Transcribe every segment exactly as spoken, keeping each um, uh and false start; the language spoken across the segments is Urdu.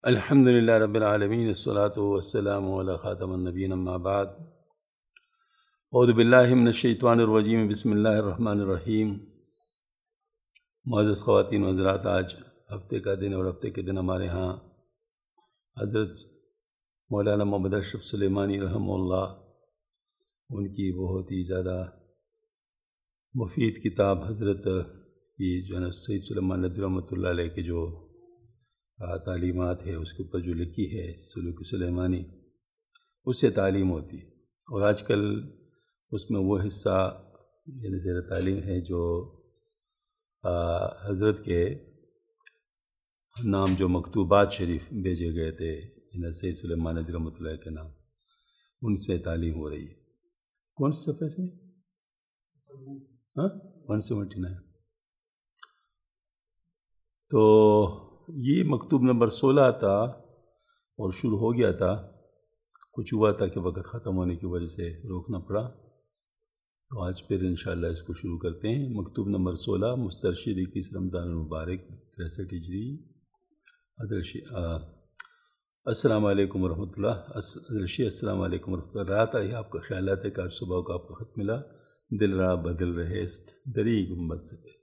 الحمد للہ رب العالمین الصلاۃ والسلام علی خاتم النبیین اما بعد اعوذ باللہ من الشیطان الرجیم بسم اللہ الرحمن الرحیم۔ معزز خواتین و حضرات، آج ہفتے کا دن اور ہفتے کے دن ہمارے ہاں حضرت مولانا محمد اشرف سلیمانی رحمہ اللہ، ان کی بہت ہی زیادہ مفید کتاب حضرت کی جو ہے نا سید سلیمان ندوی رحمۃ اللہ علیہ کے جو تعلیمات ہے اس کے اوپر جو لکھی ہے سلوک سلیمانی، اس سے تعلیم ہوتی ہے۔ اور آج کل اس میں وہ حصہ یعنی زیر تعلیم ہے جو حضرت کے نام جو مکتوبات شریف بھیجے گئے تھے یعنی سید سلیمان ندوی رحمۃ اللہ کے نام، ان سے تعلیم ہو رہی ہے۔ کون سے صفحے سے؟ ہاں ون سیونٹی نائن۔ تو یہ مکتوب نمبر سولہ تھا اور شروع ہو گیا تھا، کچھ ہوا تھا کہ وقت ختم ہونے کی وجہ سے روکنا پڑا، تو آج پھر انشاءاللہ اس کو شروع کرتے ہیں۔ مکتوب نمبر سولہ، مسترشد اکیس رمضان المبارک تریسٹھ ہجری۔ السلام علیکم ورحمۃ اللہ۔ حضرت السلام علیکم ورحمۃ اللہ۔ رات آئی آپ کا خیالات ہے کہ آج صبح کو آپ کا خط ملا، دل را بدل رہے است دری گنبد سے۔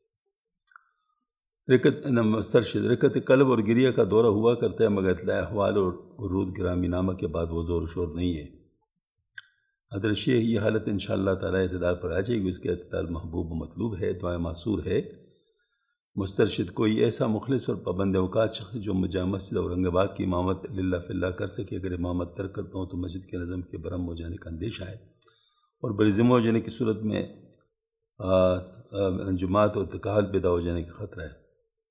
رکت مسترشد، رکت قلب اور گریہ کا دورہ ہوا کرتا ہے، مگر اطلاع احوال اور ورود گرامی نامہ کے بعد وہ زور و شور نہیں ہے۔ حضرت شیخ یہ حالت انشاءاللہ تعالیٰ اعتدال پر آ جائے گی، اس کے اعتدال محبوب و مطلوب ہے، دعائیں معصور ہے۔ مسترشد کوئی ایسا مخلص اور پابند اوقات شخص جو جامع مسجد اورنگ آباد کی امامت للہ فی اللہ کر سکے، اگر امامت ترک کرتا ہوں تو مسجد کے نظم کے برہم ہو جانے کا اندیشہ ہے اور بڑی ذمہ ہو جانے کی صورت میں انجمات اور تکاہل پیدا ہو جانے کا خطرہ ہے۔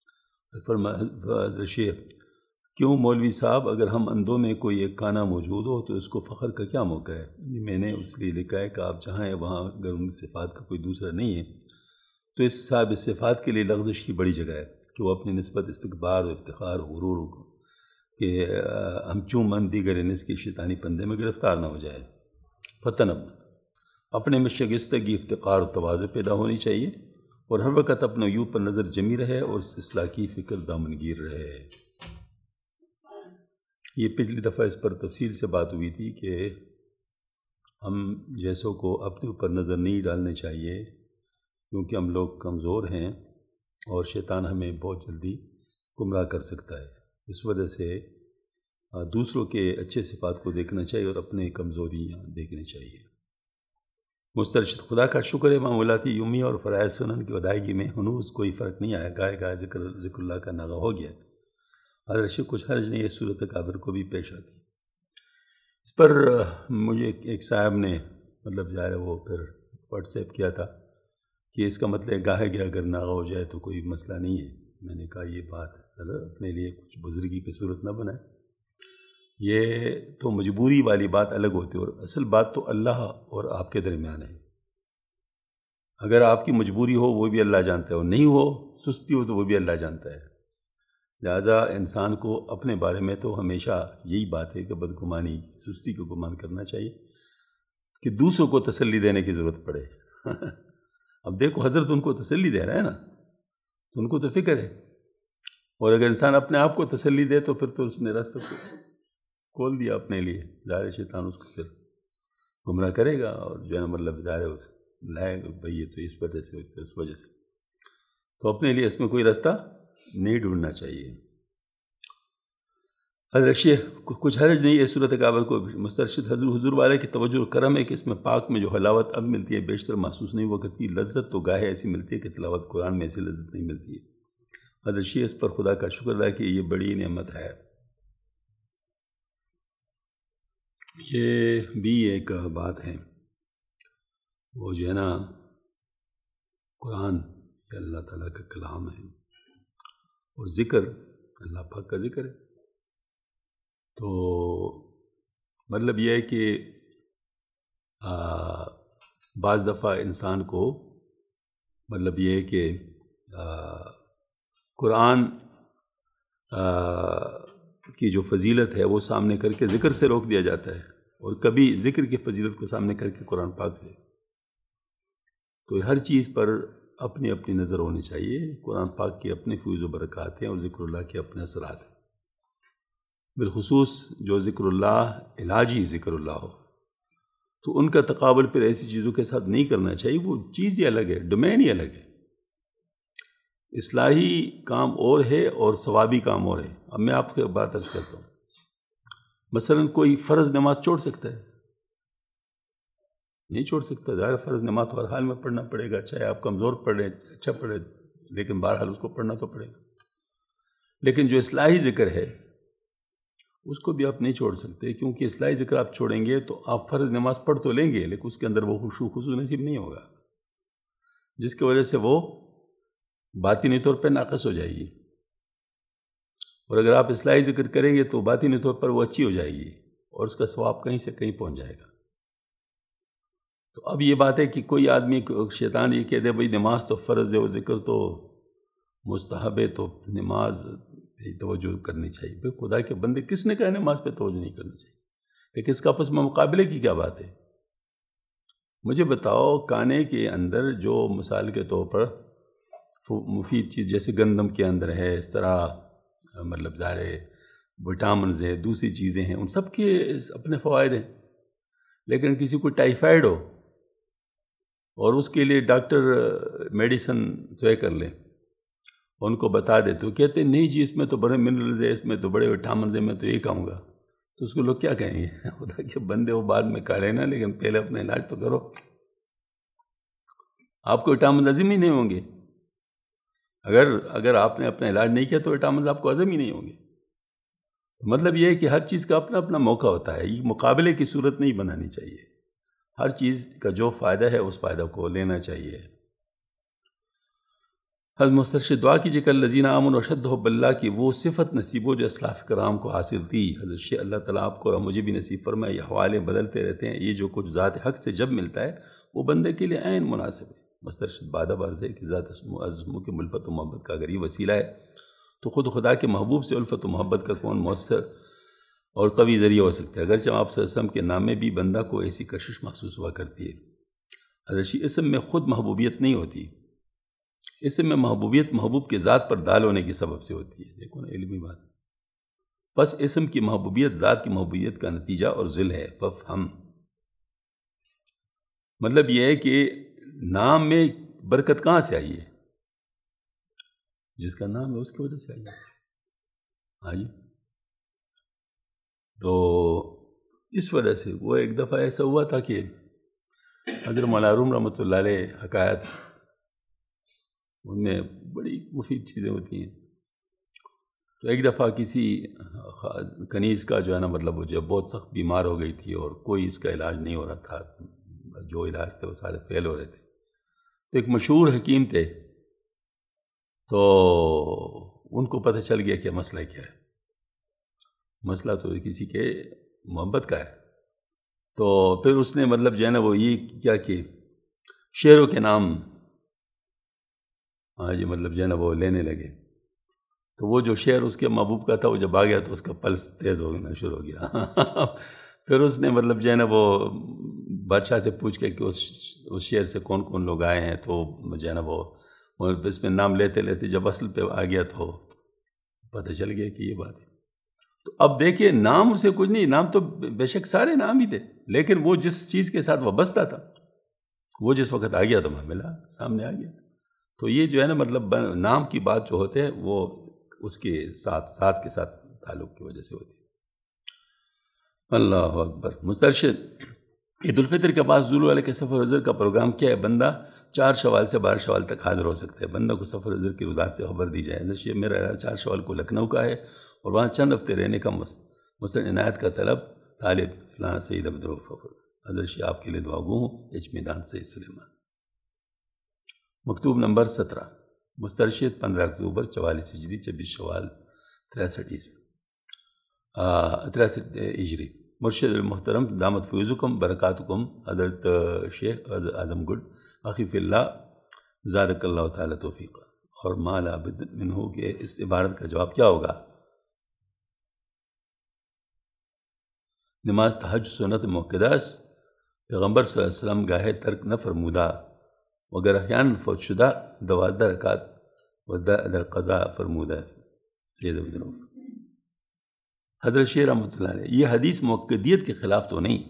حضرت شیخ، کیوں مولوی صاحب اگر ہم اندھوں میں کوئی ایک کانا موجود ہو تو اس کو فخر کا کیا موقع ہے؟ یہ میں نے اس لیے لکھا ہے کہ آپ جہاں ہیں وہاں اگر ان صفات کا کوئی دوسرا نہیں ہے تو اس صاحب صفات کے لیے لغزش کی بڑی جگہ ہے کہ وہ اپنی نسبت استکبار و افتخار غرور کہ ہم چون من دیگر انس کی شیطانی پندے میں گرفتار نہ ہو جائے۔ فتنب، اپنے میں شگستگی، افتخار و تواضع پیدا ہونی چاہیے اور ہر وقت اپنے عیوب پر نظر جمی رہے اور اصلاح کی فکر دامنگیر رہے۔ یہ پچھلی دفعہ اس پر تفصیل سے بات ہوئی تھی کہ ہم جیسوں کو اپنے اوپر نظر نہیں ڈالنے چاہیے کیونکہ ہم لوگ کمزور ہیں اور شیطان ہمیں بہت جلدی گمراہ کر سکتا ہے۔ اس وجہ سے دوسروں کے اچھے صفات کو دیکھنا چاہیے اور اپنے کمزوریاں دیکھنی چاہیے۔ مسترشد، خدا کا شکر ہے معمولاتی یومی اور فرائض سنن کی ادائیگی میں ہنوز کوئی فرق نہیں آیا، گائے گائے ذکر ذکر اللہ کا ناغہ ہو گیا۔ حضرت شیخ، کچھ حرج نہیں، اس صورت کابر کو بھی پیش آتی۔ اس پر مجھے ایک صاحب نے مطلب ظاہر ہے وہ پھر واٹس ایپ کیا تھا کہ اس کا مطلب گاہے گیا اگر ناغہ ہو جائے تو کوئی مسئلہ نہیں ہے۔ میں نے کہا یہ بات چلو اپنے لیے کچھ بزرگی کی صورت نہ بنائے، یہ تو مجبوری والی بات الگ ہوتی ہے اور اصل بات تو اللہ اور آپ کے درمیان ہے۔ اگر آپ کی مجبوری ہو وہ بھی اللہ جانتا ہے، اور نہیں ہو سستی ہو تو وہ بھی اللہ جانتا ہے۔ لہٰذا انسان کو اپنے بارے میں تو ہمیشہ یہی بات ہے کہ بدگمانی، سستی کو گمان کرنا چاہیے کہ دوسروں کو تسلی دینے کی ضرورت پڑے۔ اب دیکھو حضرت ان کو تسلی دے رہا ہے نا، تو ان کو تو فکر ہے، اور اگر انسان اپنے آپ کو تسلی دے تو پھر تو اس نے راستہ کھول دیا اپنے لیے۔ ظاہر شیطان اس کو پھر گمراہ کرے گا اور جو ہے مطلب ظاہر لائے گا بھئی یہ تو اس وجہ سے اس وجہ سے، تو اپنے لیے اس میں کوئی راستہ نہیں ڈھونڈنا چاہیے۔ حضرت شیخ، کچھ حرج نہیں ہے صورت کابل کو۔ مسترشد، حضور حضور والے کی توجہ کرم ہے کہ اس میں پاک میں جو حلاوت اب ملتی ہے بیشتر محسوس نہیں ہوا کرتی، لذت تو گاہے ایسی ملتی ہے کہ تلاوت قرآن میں ایسی لذت نہیں ملتی ہے۔ حضرت شیخ، اس پر خدا کا شکر ہے کہ یہ بڑی نعمت ہے۔ یہ بھی ایک بات ہے، وہ جو ہے نا قرآن یہ اللہ تعالیٰ کا کلام ہے اور ذکر اللہ پاک کا ذکر ہے، تو مطلب یہ ہے کہ آ, بعض دفعہ انسان کو مطلب یہ ہے کہ آ, قرآن آ, کی جو فضیلت ہے وہ سامنے کر کے ذکر سے روک دیا جاتا ہے، اور کبھی ذکر کی فضیلت کو سامنے کر کے قرآن پاک سے، تو ہر چیز پر اپنی اپنی نظر ہونی چاہیے۔ قرآن پاک کے اپنے فیوز و برکات ہیں اور ذکر اللہ کے اپنے اثرات ہیں۔ بالخصوص جو ذکر اللہ علاجی ذکر اللہ ہو، تو ان کا تقابل پھر ایسی چیزوں کے ساتھ نہیں کرنا چاہیے. وہ چیز ہی الگ ہے، ڈومین ہی الگ ہے. اصلاحی کام اور ہے اور ثوابی کام اور ہے. اب میں آپ کو بات عرض کرتا ہوں، مثلا کوئی فرض نماز چھوڑ سکتا ہے؟ نہیں چھوڑ سکتا. ظاہر فرض نماز تو ہر حال میں پڑھنا پڑے گا، چاہے آپ کمزور پڑھیں اچھا پڑھیں، لیکن بہرحال اس کو پڑھنا تو پڑے گا. لیکن جو اصلاحی ذکر ہے اس کو بھی آپ نہیں چھوڑ سکتے، کیونکہ اصلاحی ذکر آپ چھوڑیں گے تو آپ فرض نماز پڑھ تو لیں گے لیکن اس کے اندر وہ خشوع خضوع نصیب نہیں ہوگا، جس کی وجہ سے وہ باطنی طور پہ ناقص ہو جائے گی. اور اگر آپ اصلاحی ذکر کریں گے تو باطنی طور پر وہ اچھی ہو جائے گی اور اس کا ثواب کہیں سے کہیں پہنچ جائے گا. تو اب یہ بات ہے کہ کوئی آدمی شیطان یہ کہہ دے بھائی نماز تو فرض ہے اور ذکر تو مستحب ہے، تو نماز پہ توجہ کرنی چاہیے. بھائی خدا کے بندے، کس نے کہا نماز پہ توجہ نہیں کرنی چاہیے؟ لیکن اس کا آپس میں مقابلے کی کیا بات ہے؟ مجھے بتاؤ، کھانے کے اندر جو مثال کے طور پر مفید چیز جیسے گندم کے اندر ہے، اس طرح مطلب ظاہر وٹامنز ہیں، دوسری چیزیں ہیں، ان سب کے اپنے فوائد ہیں. لیکن کسی کو ٹائیفائڈ ہو اور اس کے لیے ڈاکٹر میڈیسن طے کر لیں، ان کو بتا دے تو کہتے ہیں نہیں جی اس میں تو بڑے منرلز ہیں، اس میں تو بڑے وٹامنز ہیں، میں تو یہ کہوں گا. تو اس کو لوگ کیا کہیں گے؟ خدا کے بندے وہ بعد میں کھا لینا، لیکن پہلے اپنا علاج تو کرو. آپ کو وٹامن ہضم ہی نہیں ہوں گے. اگر اگر آپ نے اپنا علاج نہیں کیا تو وٹامنز آپ کو ہضم ہی نہیں ہوں گے. مطلب یہ ہے کہ ہر چیز کا اپنا اپنا موقع ہوتا ہے. یہ مقابلے کی صورت نہیں بنانی چاہیے. ہر چیز کا جو فائدہ ہے اس فائدہ کو لینا چاہیے. حضرت مسترشد دعا کیجیے کہ الذین آمنوا اشد حب اللہ کی وہ صفت نصیب ہو جو اسلاف کرام کو حاصل تھی. حضرت شیخ اللہ تعالیٰ آپ کو اور مجھے بھی نصیب فرمائے. یہ حوالے بدلتے رہتے ہیں. یہ جو کچھ ذات حق سے جب ملتا ہے وہ بندے کے لیے عین مناسب ہے. مسترشد بادہ برض ہے کہ ذات عظموں کی الفت و محبت کا اگر یہ وسیلہ ہے تو خود خدا کے محبوب سے الفت و محبت کا کون مؤثر اور قوی ذریعہ ہو سکتا ہے. اگرچہ آپ صلی اللہ علیہ وسلم کے نام میں بھی بندہ کو ایسی کشش محسوس ہوا کرتی ہے. حضرت اسم میں خود محبوبیت نہیں ہوتی. اسم میں محبوبیت محبوب کے ذات پر دال ہونے کی سبب سے ہوتی ہے. دیکھو نا علمی بات. بس اسم کی محبوبیت ذات کی محبوبیت کا نتیجہ اور ذل ہے. ففہم مطلب یہ ہے کہ نام میں برکت کہاں سے آئی ہے؟ جس کا نام ہے اس کی وجہ سے آئی ہے. ہاں جی. تو اس وجہ سے وہ ایک دفعہ ایسا ہوا تھا کہ حضرت مولانا روم رحمۃ اللہ علیہ حکایت، ان میں بڑی مفید چیزیں ہوتی ہیں. تو ایک دفعہ کسی کنیز کا جو ہے نا مطلب وہ جو بہت سخت بیمار ہو گئی تھی اور کوئی اس کا علاج نہیں ہو رہا تھا. جو علاج تھے وہ سارے فیل ہو رہے تھے. تو ایک مشہور حکیم تھے، تو ان کو پتہ چل گیا کہ مسئلہ کیا ہے. مسئلہ تو کسی کے محبت کا ہے. تو پھر اس نے مطلب جو ہے نا وہ یہ کیا کہ شعروں کے نام ہاں جی مطلب جو ہے نا وہ لینے لگے. تو وہ جو شعر اس کے محبوب کا تھا وہ جب آ گیا تو اس کا پلس تیز ہو گیا شروع ہو گیا. پھر اس نے مطلب جو ہے نا وہ بادشاہ سے پوچھ کے کہ اس اس شعر سے کون کون لوگ آئے ہیں، تو جو ہے نا وہ اس میں نام لیتے لیتے جب اصل پہ آ گیا تو پتہ چل گیا کہ یہ بات ہے. تو اب دیکھیے نام اسے کچھ نہیں، نام تو بے شک سارے نام ہی تھے، لیکن وہ جس چیز کے ساتھ وابستہ تھا وہ جس وقت آ گیا تو معاملہ سامنے آ گیا. تو یہ جو ہے نا مطلب نام کی بات جو ہوتے ہیں وہ اس کے ساتھ ساتھ کے ساتھ تعلق کی وجہ سے ہوتی ہے. اللہ اکبر. مسترشد عید الفطر کے بعد ذوالفطر علیہ کے سفر حضر کا پروگرام کیا ہے؟ بندہ چار شوال سے بارہ شوال تک حاضر ہو سکتے ہیں. بندہ کو سفر حضر کی رودات سے خبر دی جائے. حضرت میرا ارادہ چار شوال کو لکھنؤ کا ہے اور وہاں چند ہفتے رہنے کا مسلم عنایت کا طلب طالب فلاں سید عبدالرؤف فخر. حضرت آپ کے لیے دعا گو ہوں. ایچ میدان سید سلیمان. مکتوب نمبر سترہ. مسترشد پندرہ اکتوبر چوالیس ہجری چھبیس شوال تریسٹھ عیسوی تریسٹھ ہجری. مرشد المحترم دامت فیضکم برکاتکم حضرت شیخ اعظم گڈ اخی فی اللہ زادک اللہ تعالی توفیق. اور مالا بد منہ کے اس عبارت کا جواب کیا ہوگا؟ نماز تہجد سنت موقدہ پیغمبر صلی اللہ علیہ وسلم گاہے ترک نہ فرمودہ مگر احیان فوت شدہ دوازدہ رکعت و در قضا فرمودہ. سید عبدالرؤف. حضرت شیخ رحمۃ اللہ علیہ، یہ حدیث مؤکدیت کے خلاف تو نہیں،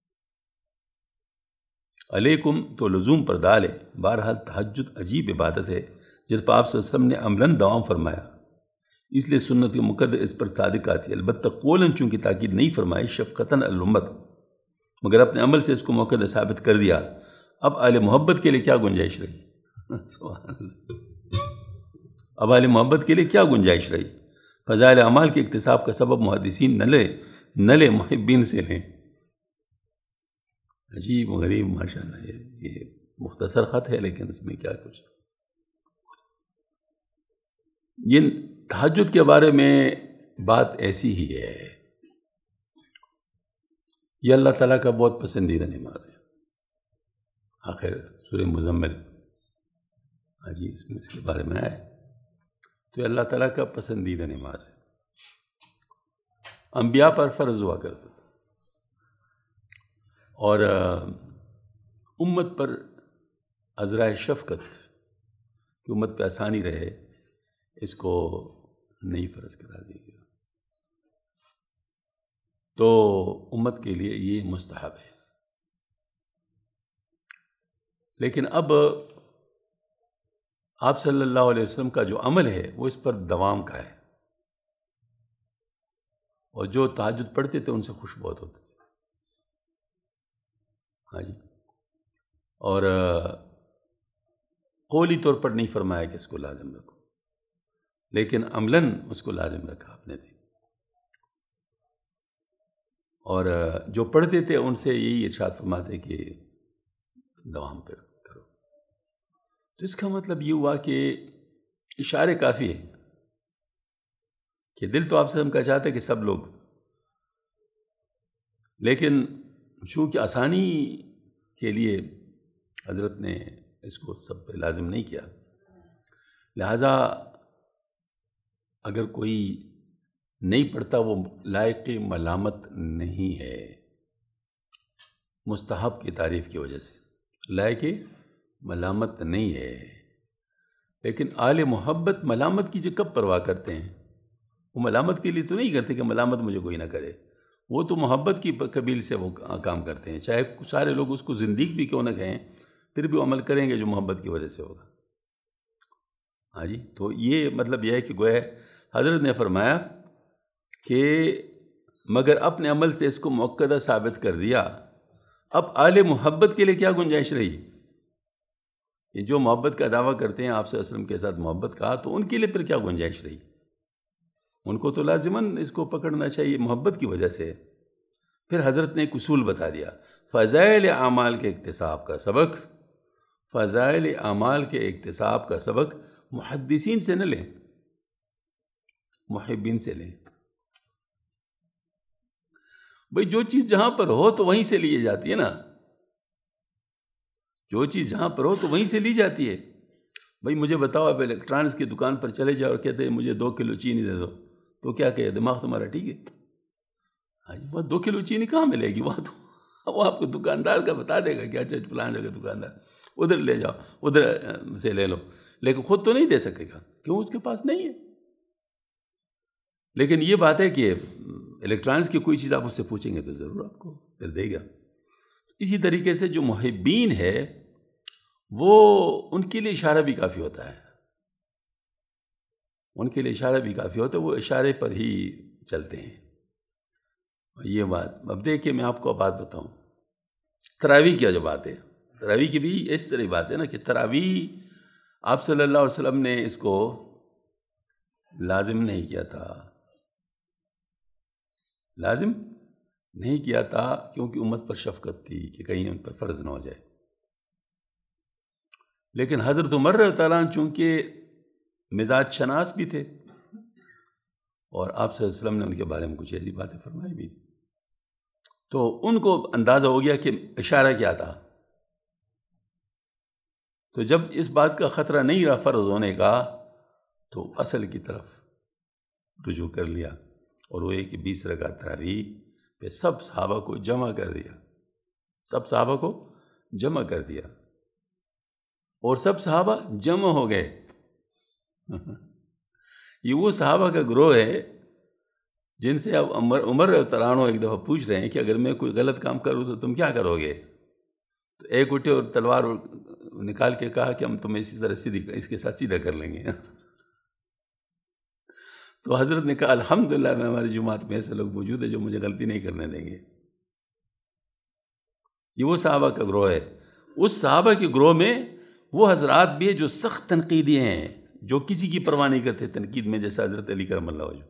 علیکم تو لزوم پر دال ہے۔ بہرحال تہجد عجیب عبادت ہے جس پر آپ صلی اللہ علیہ وسلم نے عملاً دوام فرمایا، اس لیے سنت کے مقدر اس پر صادق آتی ہے، البتہ قولاً چونکہ تاکید نہیں فرمائی شفقتاً الامت، مگر اپنے عمل سے اس کو مقدر ثابت کر دیا۔ اب اہل محبت کے لیے کیا گنجائش رہی؟ سبحان اللہ، اب اہل محبت کے لیے کیا گنجائش رہی؟ فضائل اعمال کے اکتساب کا سبب محدثین نہ لے نہ لے محبین سے لیں۔ عجیب و غریب ماشاء اللہ، یہ یہ مختصر خط ہے لیکن اس میں کیا کچھ۔ یہ تہجد کے بارے میں بات ایسی ہی ہے، یہ اللہ تعالیٰ کا بہت پسندیدہ نماز ہے۔ آخر سورہ مزمل جی اس میں اس کے بارے میں آئے تو اللہ تعالیٰ کا پسندیدہ نماز ہے، انبیاء پر فرض ہوا کرتا تھا، اور امت پر عذرائے شفقت کہ امت پہ آسانی رہے اس کو نہیں فرض کرا دیا گیا، تو امت کے لیے یہ مستحب ہے۔ لیکن اب آپ صلی اللہ علیہ وسلم کا جو عمل ہے وہ اس پر دوام کا ہے، اور جو تہجد پڑھتے تھے ان سے خوش بہت ہوتے تھے، ہاں جی، اور قولی طور پر نہیں فرمایا کہ اس کو لازم رکھو، لیکن عملاً اس کو لازم رکھا آپ نے تھی، اور جو پڑھتے تھے ان سے یہی ارشاد فرماتے کہ دوام پر کرو۔ تو اس کا مطلب یہ ہوا کہ اشارے کافی ہے کہ دل تو آپ سے ہم کا چاہتا ہے کہ سب لوگ، لیکن چونکہ آسانی کے لیے حضرت نے اس کو سب پہ لازم نہیں کیا، لہٰذا اگر کوئی نہیں پڑھتا وہ لائق ملامت نہیں ہے، مستحب کی تعریف کی وجہ سے لائق ملامت نہیں ہے۔ لیکن اہل محبت ملامت کی جو کب پرواہ کرتے ہیں، وہ ملامت کے لیے تو نہیں کرتے کہ ملامت مجھے کوئی نہ کرے، وہ تو محبت کی قبیل سے وہ کام کرتے ہیں، چاہے سارے لوگ اس کو زندگی بھی کیوں نہ کہیں، پھر بھی وہ عمل کریں گے جو محبت کی وجہ سے ہوگا۔ ہاں جی، تو یہ مطلب یہ ہے کہ گویا حضرت نے فرمایا کہ مگر اپنے عمل سے اس کو مؤکدہ ثابت کر دیا، اب اہل محبت کے لیے کیا گنجائش رہی؟ یہ جو محبت کا دعویٰ کرتے ہیں آپ صلی اللہ علیہ وسلم کے ساتھ محبت کا، تو ان کے لیے پھر کیا گنجائش رہی؟ ان کو تو لازماً اس کو پکڑنا چاہیے محبت کی وجہ سے۔ پھر حضرت نے ایک اصول بتا دیا، فضائل اعمال کے اکتساب کا سبق، فضائل اعمال کے اکتساب کا سبق محدثین سے نہ لیں، محبین سے لیں۔ بھئی جو چیز جہاں پر ہو تو وہیں سے لی جاتی ہے نا، جو چیز جہاں پر ہو تو وہیں سے لی جاتی ہے۔ بھئی مجھے بتاؤ، آپ الیکٹرانکس کی دکان پر چلے جاؤ اور کہتے ہیں مجھے دو کلو چینی دے دو، تو کیا کہے؟ دماغ تمہارا ٹھیک ہے؟ ہاں جی، وہ دو کلو چینی کہاں ملے گی؟ وہاں تو وہ آپ کو دکاندار کا بتا دے گا کہ اچھا فلاں جگہ دکاندار، ادھر لے جاؤ، ادھر سے لے لو، لیکن خود تو نہیں دے سکے گا، کیوں؟ اس کے پاس نہیں ہے۔ لیکن یہ بات ہے کہ الیکٹرانکس کی کوئی چیز آپ اس سے پوچھیں گے تو ضرور آپ کو پھر دے گا۔ اسی طریقے سے جو محبین ہے وہ ان کے لیے اشارہ بھی کافی ہوتا ہے، ان کے لیے اشارہ بھی کافی ہوتا ہے، وہ اشارے پر ہی چلتے ہیں۔ یہ بات اب دیکھیں، میں آپ کو بات بتاؤں، تراویح کی جو بات ہے، تراویح کی بھی اس طرح بات ہے نا کہ تراویح آپ صلی اللہ علیہ وسلم نے اس کو لازم نہیں کیا تھا، لازم نہیں کیا تھا کیونکہ امت پر شفقت تھی کہ کہیں ان پر فرض نہ ہو جائے۔ لیکن حضرت عمر رضی اللہ عنہ چونکہ مزاج شناس بھی تھے، اور آپ صلی اللہ علیہ وسلم نے ان کے بارے میں کچھ ایسی باتیں فرمائی بھی، تو ان کو اندازہ ہو گیا کہ اشارہ کیا تھا۔ تو جب اس بات کا خطرہ نہیں رہا فرض ہونے کا، تو اصل کی طرف رجوع کر لیا، اور وہ ایک بیس رکعت تراویح پہ سب صحابہ کو جمع کر دیا، سب صحابہ کو جمع کر دیا، اور سب صحابہ جمع ہو گئے۔ یہ وہ صحابہ کا گروہ ہے جن سے اب عمر عمر ترانو ایک دفعہ پوچھ رہے ہیں کہ اگر میں کوئی غلط کام کروں تو تم کیا کرو گے؟ تو ایک اٹھے اور تلوار نکال کے کہا کہ ہم تمہیں اسی طرح سیدھی اس کے ساتھ سیدھا کر لیں گے. تو حضرت نے کہا الحمدللہ میں ہماری جماعت میں ایسے لوگ موجود ہیں جو مجھے غلطی نہیں کرنے دیں گے. یہ وہ صحابہ کا گروہ ہے. اس صحابہ کے گروہ میں وہ حضرات بھی ہیں جو سخت تنقیدی ہیں، جو کسی کی پرواہ نہیں کرتے تنقید میں، جیسا حضرت علی کرم اللہ وجہ،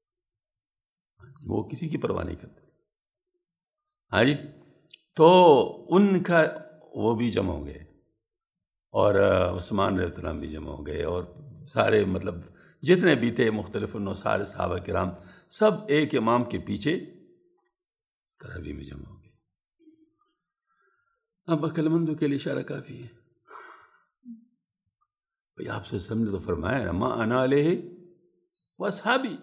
وہ کسی کی پرواہ نہیں کرتے. ہاں جی. تو ان کا وہ بھی جمع ہو گئے، اور عثمان رضی اللہ عنہ بھی جمع ہو گئے، اور سارے مطلب جتنے بھی تھے مختلف انہوں سارے صحابہ کرام سب ایک امام کے پیچھے تراویح میں جمع ہو گئے. اب عقل مندوں کے لیے اشارہ کافی ہے. بھئی آپ سے سمجھ تو فرمایا نا ما انا علیہ و اصحابی،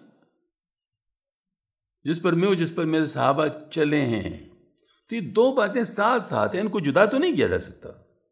جس پر میں ہوں، جس پر میرے صحابہ چلے ہیں. تو یہ دو باتیں ساتھ ساتھ ہیں، ان کو جدا تو نہیں کیا جا سکتا.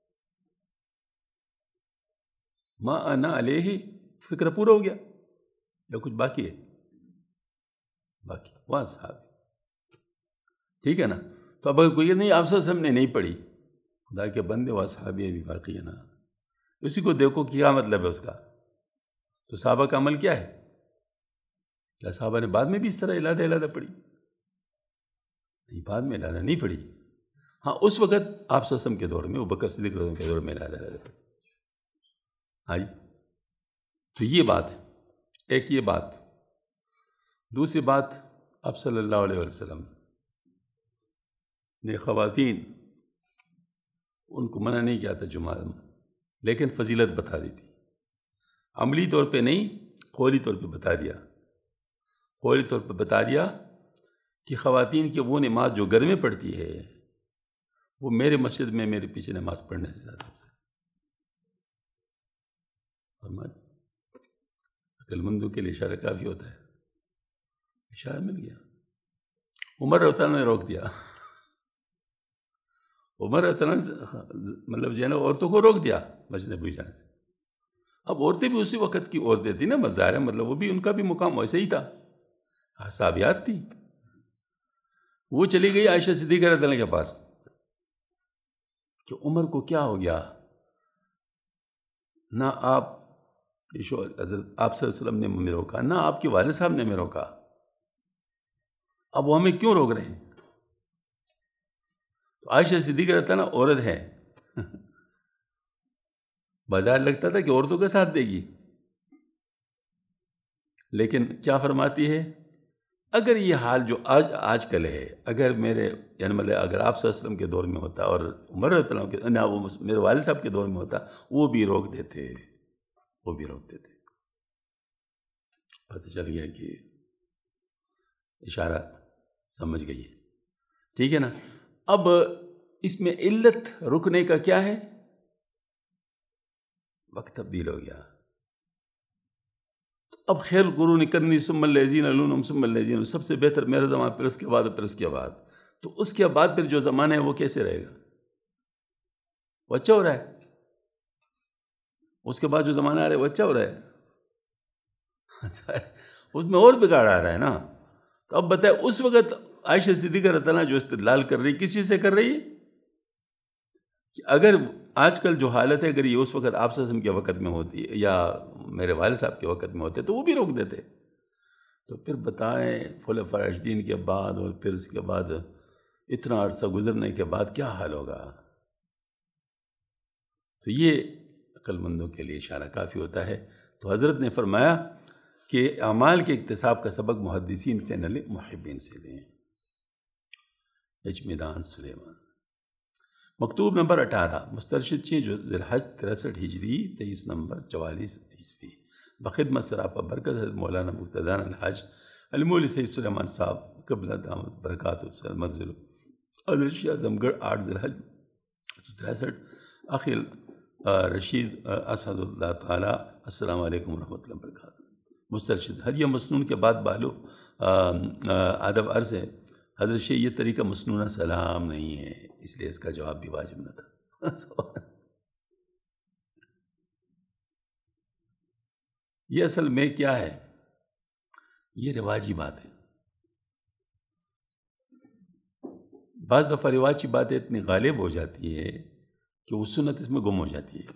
ما انا علیہ فکر پورا ہو گیا یا کچھ باقی ہے؟ باقی و اصحابی. ٹھیک ہے نا. تو اب اگر کوئی نہیں آپ سے ہم نے نہیں پڑھی، خدا کے بندے و اصحابی ابھی باقی ہے نا، اسی کو دیکھو کیا مطلب ہے اس کا. تو صحابہ کا عمل کیا ہے؟ کیا صحابہ نے بعد میں بھی اس طرح علادہ علادہ پڑھی؟ نہیں، بعد میں علادہ نہیں پڑھی. ہاں اس وقت آپ صلی اللہ علیہ وسلم کے دور میں، ابو بکر صدیق رضی اللہ عنہ کے دور میں علادہ علادہ پڑھی. ہاں جی. تو یہ بات ہے ایک. یہ بات. دوسری بات، آپ صلی اللہ علیہ وسلم نے خواتین ان کو منع نہیں کیا تھا جمعہ میں، لیکن فضیلت بتا دی تھی. عملی طور پہ نہیں، قولی طور پہ بتا دیا. قولی طور پہ بتا دیا کہ خواتین کی وہ نماز جو گھر میں پڑھتی ہے وہ میرے مسجد میں میرے پیچھے نماز پڑھنے سے زیادہ افضل. عقل مندوں کے لیے اشارہ کافی ہوتا ہے. اشارہ مل گیا. عمر رضی اللہ عنہ نے روک دیا. عمر رضی اللہ عنہ مطلب جو ہے نا عورتوں کو روک دیا مسجد نبوی جانے سے. اب عورتیں بھی اسی وقت کی عورتیں تھیں نا، مظاہر ہے مطلب وہ بھی ان کا بھی مقام ویسے ہی تھا، صحابیات تھی. وہ چلی گئی عائشہ صدیقہ رضی اللہ عنہ کے پاس کہ عمر کو کیا ہو گیا، نہ آپ حضرت آپ صلی اللہ علیہ وسلم نے ہمیں روکا، نہ آپ کے والد صاحب نے ہمیں روکا، اب وہ ہمیں کیوں روک رہے ہیں؟ تو عائشہ صدیقہ رضی اللہ عنہ عورت ہے، بازار لگتا تھا کہ عورتوں کا ساتھ دے گی، لیکن کیا فرماتی ہے؟ اگر یہ حال جو آج آج کل ہے، اگر میرے یعنی مطلب اگر آپ صلی اللہ علیہ وسلم کے دور میں ہوتا اور عمر رضی اللہ عنہ کے نہ وہ میرے والد صاحب کے دور میں ہوتا، وہ بھی روک دیتے وہ بھی روک دیتے پتہ چل گیا کہ اشارہ سمجھ گئی ہے. ٹھیک ہے نا. اب اس میں علت رکنے کا کیا ہے؟ وقت تبدیل ہو گیا. اب خیر القرون قرنی ثم الذین یلونہم ثم الذین، سب سے بہتر میرا زمانہ، پھر اس کے بعد پھر اس کے بعد. تو اس کے بعد پھر جو زمانہ ہے وہ کیسے رہے گا؟ وہ اچھا ہو رہا ہے. اس کے بعد جو زمانہ آ رہا ہے وہ اچھا ہو رہا ہے. اس میں اور بگاڑ آ رہا ہے نا. تو اب بتائے اس وقت عائشہ صدیقہ رضی اللہ عنہا جو استدلال کر رہی کس چیز سے کر رہی ہے کہ اگر آج کل جو حالت ہے اگر یہ اس وقت آپ صلی اللہ علیہ وسلم کے وقت میں ہوتی یا میرے والد صاحب کے وقت میں ہوتے تو وہ بھی روک دیتے. تو پھر بتائیں خلفاء راشدین کے بعد اور پھر اس کے بعد اتنا عرصہ گزرنے کے بعد کیا حال ہوگا. تو یہ عقل مندوں کے لیے اشارہ کافی ہوتا ہے. تو حضرت نے فرمایا کہ اعمال کے اکتساب کا سبق محدثین سے نہ لیں، محبین سے لیں. اجمدان سلیمان. مکتوب نمبر اٹھارہ، مسترشد چھ جو ذی الحج تریسٹھ ہجری تیئیس نمبر چوالیس عیسوی، بخدمت سراپا برکت حضرت مولانا مقتدان الحج المولی سید سلیمان صاحب قبلہ دامت برکاتہ منزل حضرت شیخ اعظم گڑھ آٹھ ذی الحج تریسٹھ اخیل رشید اسد اللہ تعالیٰ. السلام علیکم ورحمۃ اللہ وبرکاتہ. مسترشد ہدیہ مسنون کے بعد بالو ادب عرض ہے حضرت شیخ یہ طریقہ مسنونہ سلام نہیں ہے، اس لیے اس کا جواب بھی واجب نہ تھا. یہ اصل میں کیا ہے؟ یہ رواجی بات ہے. بعض دفعہ رواج کی باتیں اتنی غالب ہو جاتی ہے کہ وہ سنت اس میں گم ہو جاتی ہے۔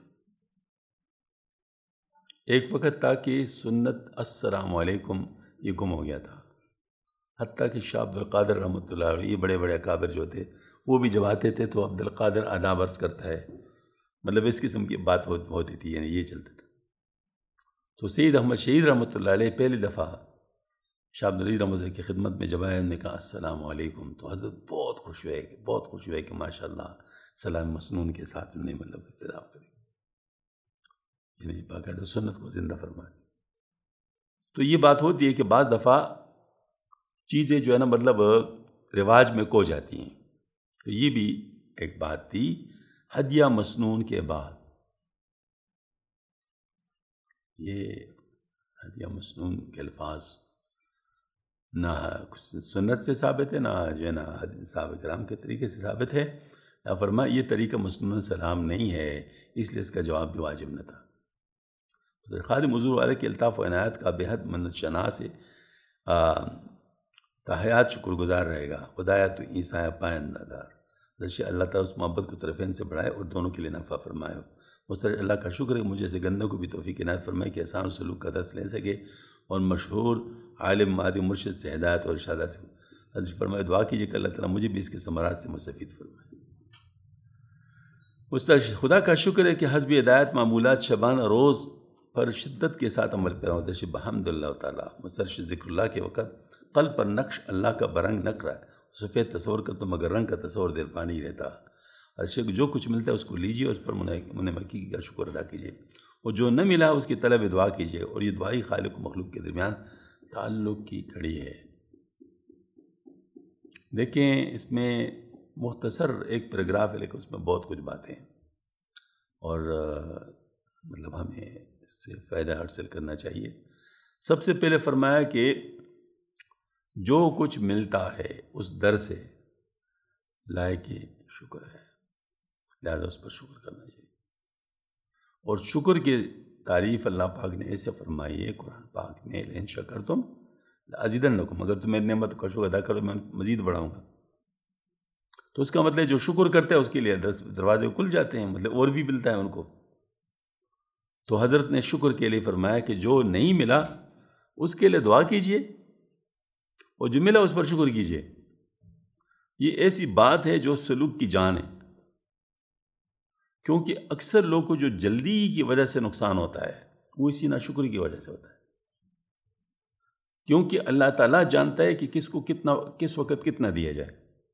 ایک وقت تھا کہ سنت السلام علیکم یہ گم ہو گیا تھا، حتیٰ کہ شاہ عبد القادر رحمۃ اللہ علیہ، یہ بڑے بڑے اکابر جو تھے وہ بھی جب آتے تھے تو عبد القادر آداب عرض کرتا ہے، مطلب اس قسم کی بات ہوتی تھی، یعنی یہ چلتا تھا۔ تو سید احمد شہید رحمۃ اللہ علیہ پہلی دفعہ شاہ عبد العزیز رحمۃ اللہ کی خدمت میں جب آئے، انہوں نے کہا السلام علیکم، تو حضرت بہت خوش ہوئے کہ بہت خوش ہوئے کہ ماشاء اللہ سلام مسنون کے ساتھ انہوں نے مطلب ابتدا کری، یعنی باقاعدہ سنت کو زندہ فرما دی۔ تو یہ بات ہوتی ہے کہ بعض دفعہ چیزیں جو ہے نا مطلب رواج میں کھو جاتی ہیں، تو یہ بھی ایک بات تھی۔ ہدیہ مسنون کے بعد یہ ہدیہ مسنون کے الفاظ نہ سنت سے ثابت ہے، نہ جو ہے نا صحابہ کرام کے طریقے سے ثابت ہے، نہ فرما یہ طریقہ مسنون سلام نہیں ہے، اس لیے اس کا جواب بھی واجب نہ تھا۔ خادم حضور والے کے الطاف و عنایت کا بے حد منت شناس سے تحیات شکر گزار رہے گا، خدایا تو عیسیٰ پائندہ دار، رشی اللہ تعالیٰ اس محبت کو طرفین سے بڑھائے اور دونوں کے لیے نفع فرمائے۔ مستر اللہ کا شکر ہے مجھے سے گندوں کو بھی توفیق عنایت فرمائے کہ احسان و سلوک کا درس لے سکے اور مشہور عالم مادی مرشد سے ہدایت اور ارشادات سے حضرت فرمائے۔ دعا کیجیے کہ اللہ تعالیٰ مجھے بھی اس کے ثمرات سے مستفید فرمائے۔ مستر خدا کا شکر ہے کہ حسب ہدایت معمولات شبانہ روز پر شدت کے ساتھ عمل پیرا ہوتا ہے بحمد اللہ تعالیٰ۔ مستر ذکر اللہ کے وقت قلب پر نقش اللہ کا برنگ نق رہا ہے، سفید تصور کر تو مگر رنگ کا تصور دیر پا نہیں رہتا۔ ارشے جو کچھ ملتا ہے اس کو لیجیے، اس پر منمکی کا شکر ادا کیجیے، اور جو نہ ملا اس کی طلب دعا کیجیے، اور یہ دعائی خالق و مخلوق کے درمیان تعلق کی کڑی ہے۔ دیکھیں اس میں مختصر ایک پیراگراف ہے لیکن اس میں بہت کچھ باتیں ہیں، اور مطلب ہمیں اس سے فائدہ حاصل کرنا چاہیے۔ سب سے پہلے فرمایا کہ جو کچھ ملتا ہے اس در سے لائق شکر ہے، لہذا اس پر شکر کرنا چاہیے۔ اور شکر کی تعریف اللہ پاک نے ایسے فرمائی ہے قرآن پاک میں، لئن شکرتم لأزیدنکم، اگر تم میری نعمت کا شکر ادا کرو میں مزید بڑھاؤں گا۔ تو اس کا مطلب جو شکر کرتے ہیں اس کے لیے دروازے کھل جاتے ہیں، مطلب اور بھی ملتا ہے ان کو۔ تو حضرت نے شکر کے لیے فرمایا کہ جو نہیں ملا اس کے لیے دعا کیجئے، اور جو ملا اس پر شکر کیجئے۔ یہ ایسی بات ہے جو سلوک کی جان ہے، کیونکہ اکثر لوگوں کو جو جلدی کی وجہ سے نقصان ہوتا ہے وہ اسی ناشکری کی وجہ سے ہوتا ہے، کیونکہ اللہ تعالیٰ جانتا ہے کہ کس کو کتنا کس وقت کتنا دیا جائے،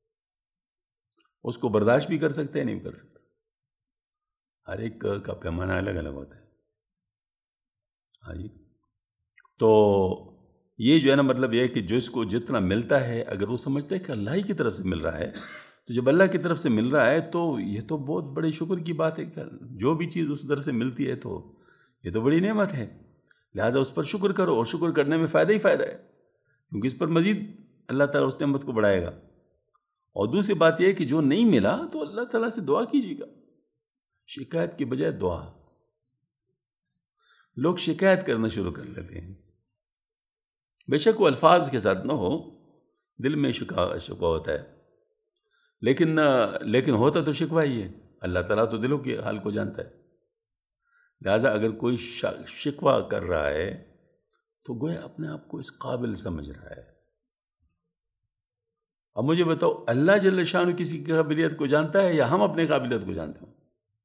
اس کو برداشت بھی کر سکتے ہیں نہیں بھی کر سکتا، ہر ایک کا پیمانہ الگ الگ ہوتا ہے۔ ہاں جی، تو یہ جو ہے نا مطلب یہ ہے کہ جو اس کو جتنا ملتا ہے اگر وہ سمجھتا ہے کہ اللہ ہی کی طرف سے مل رہا ہے، تو جب اللہ کی طرف سے مل رہا ہے تو یہ تو بہت بڑے شکر کی بات ہے کہ جو بھی چیز اس در سے ملتی ہے تو یہ تو بڑی نعمت ہے، لہٰذا اس پر شکر کرو، اور شکر کرنے میں فائدہ ہی فائدہ ہے، کیونکہ اس پر مزید اللہ تعالیٰ اس نعمت کو بڑھائے گا۔ اور دوسری بات یہ ہے کہ جو نہیں ملا تو اللہ تعالیٰ سے دعا کیجیے گا، شکایت کی بجائے دعا۔ لوگ شکایت کرنا شروع کر لیتے ہیں، بے شک وہ الفاظ کے ساتھ نہ ہو، دل میں شکا شکوہ ہوتا ہے، لیکن لیکن ہوتا تو شکوہ ہی ہے، اللہ تعالیٰ تو دلوں کے حال کو جانتا ہے۔ لہٰذا اگر کوئی شکوہ کر رہا ہے تو گویا اپنے آپ کو اس قابل سمجھ رہا ہے۔ اب مجھے بتاؤ، اللہ جل شانہ کسی کی قابلیت کو جانتا ہے یا ہم اپنے قابلیت کو جانتے ہیں؟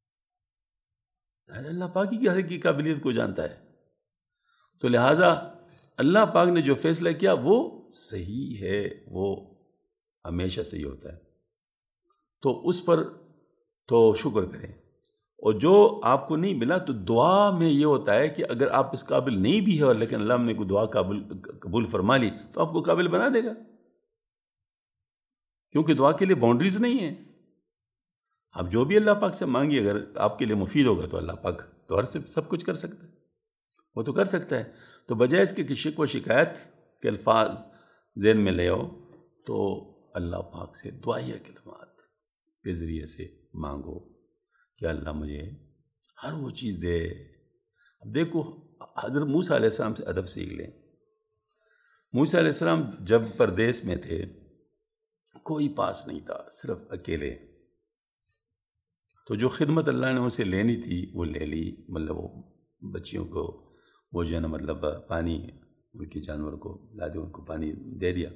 اللہ پاک کی ہر کی قابلیت کو جانتا ہے، تو لہٰذا اللہ پاک نے جو فیصلہ کیا وہ صحیح ہے، وہ ہمیشہ صحیح ہوتا ہے، تو اس پر تو شکر کریں۔ اور جو آپ کو نہیں ملا تو دعا میں یہ ہوتا ہے کہ اگر آپ اس قابل نہیں بھی ہے اور لیکن اللہ نے کوئی دعا قابل قبول فرما لی تو آپ کو قابل بنا دے گا، کیونکہ دعا کے لیے باؤنڈریز نہیں ہیں۔ آپ جو بھی اللہ پاک سے مانگی اگر آپ کے لیے مفید ہوگا تو اللہ پاک تو ہر سے سب کچھ کر سکتا ہے، وہ تو کر سکتا ہے۔ تو بجائے اس کے کہ شکوہ و شکایت کے الفاظ ذہن میں لے آؤ تو اللہ پاک سے دعائیہ کلمات کے ذریعے سے مانگو کہ اللہ مجھے ہر وہ چیز دے۔ اب دیکھو حضرت موسیٰ علیہ السلام سے ادب سیکھ لیں۔ موسیٰ علیہ السلام جب پردیس میں تھے، کوئی پاس نہیں تھا، صرف اکیلے۔ تو جو خدمت اللہ نے اسے لینی تھی وہ لے لی، مطلب وہ بچیوں کو وہ جو ہے نا مطلب پانی ان کے جانور کو لا دیا، ان کو پانی دے دیا،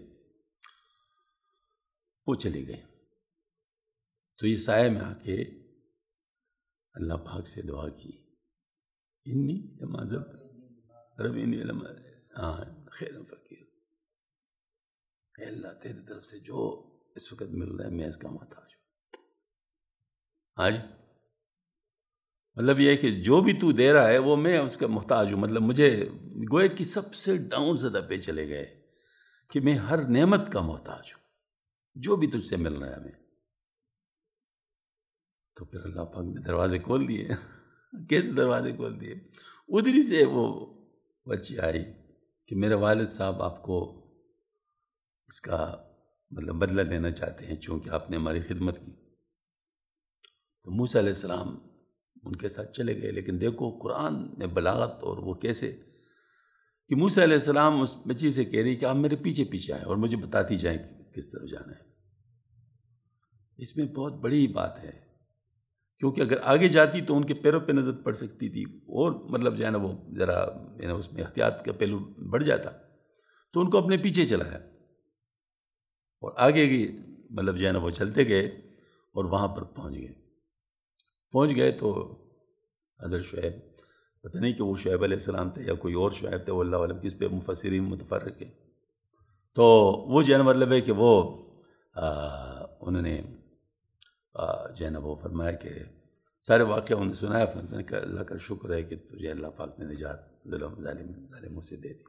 وہ چلی گئی۔ تو یہ سائے میں آ کے اللہ پاک سے دعا کی، انی لما ذبت رب انی لما ہاں خیر فقیر، اے اللہ تیری طرف سے جو اس وقت مل رہا ہے میں اس کا محتاج ہوں۔ آج مطلب یہ ہے کہ جو بھی تو دے رہا ہے وہ میں اس کا محتاج ہوں، مطلب مجھے گوئے کہ سب سے ڈاؤن زدہ پہ چلے گئے کہ میں ہر نعمت کا محتاج ہوں، جو بھی تجھ سے مل رہا ہے ہمیں۔ تو پھر اللہ پاک نے دروازے کھول دیے۔ کیسے دروازے کھول دیے؟ ادھری سے وہ بچی آئی کہ میرے والد صاحب آپ کو اس کا مطلب بدلہ لینا چاہتے ہیں چونکہ آپ نے ہماری خدمت کی۔ تو موسیٰ علیہ السلام ان کے ساتھ چلے گئے، لیکن دیکھو قرآن میں بلاغت اور وہ کیسے کہ موسیٰ علیہ السلام اس بچی سے کہہ رہی کہ آپ میرے پیچھے پیچھے آئیں اور مجھے بتاتی جائیں کہ کس طرف جانا ہے۔ اس میں بہت بڑی بات ہے، کیونکہ اگر آگے جاتی تو ان کے پیروں پہ نظر پڑ سکتی تھی، اور مطلب جو ہے نا وہ ذرا جو ہے نا اس میں احتیاط کا پہلو بڑھ جاتا، تو ان کو اپنے پیچھے چلایا اور آگے کی مطلب جو ہے نا وہ چلتے گئے اور وہاں پر پہنچ گئے۔ پہنچ گئے تو حضرت شعیب، پتہ نہیں کہ وہ شعیب علیہ السلام تھے یا کوئی اور شعیب تھے، وہ اللہ عالم کس پہ مفسرین متفرق ہے۔ تو وہ جو ہے نا مطلب ہے کہ وہ انہوں نے جو ہے نا وہ فرمایا کہ سارے واقعہ انہوں نے سنایا، فرمایا کہ اللہ کا شکر ہے کہ تجھے اللہ پاک نے نجات ظلم ظالم ظالموں سے دے دی۔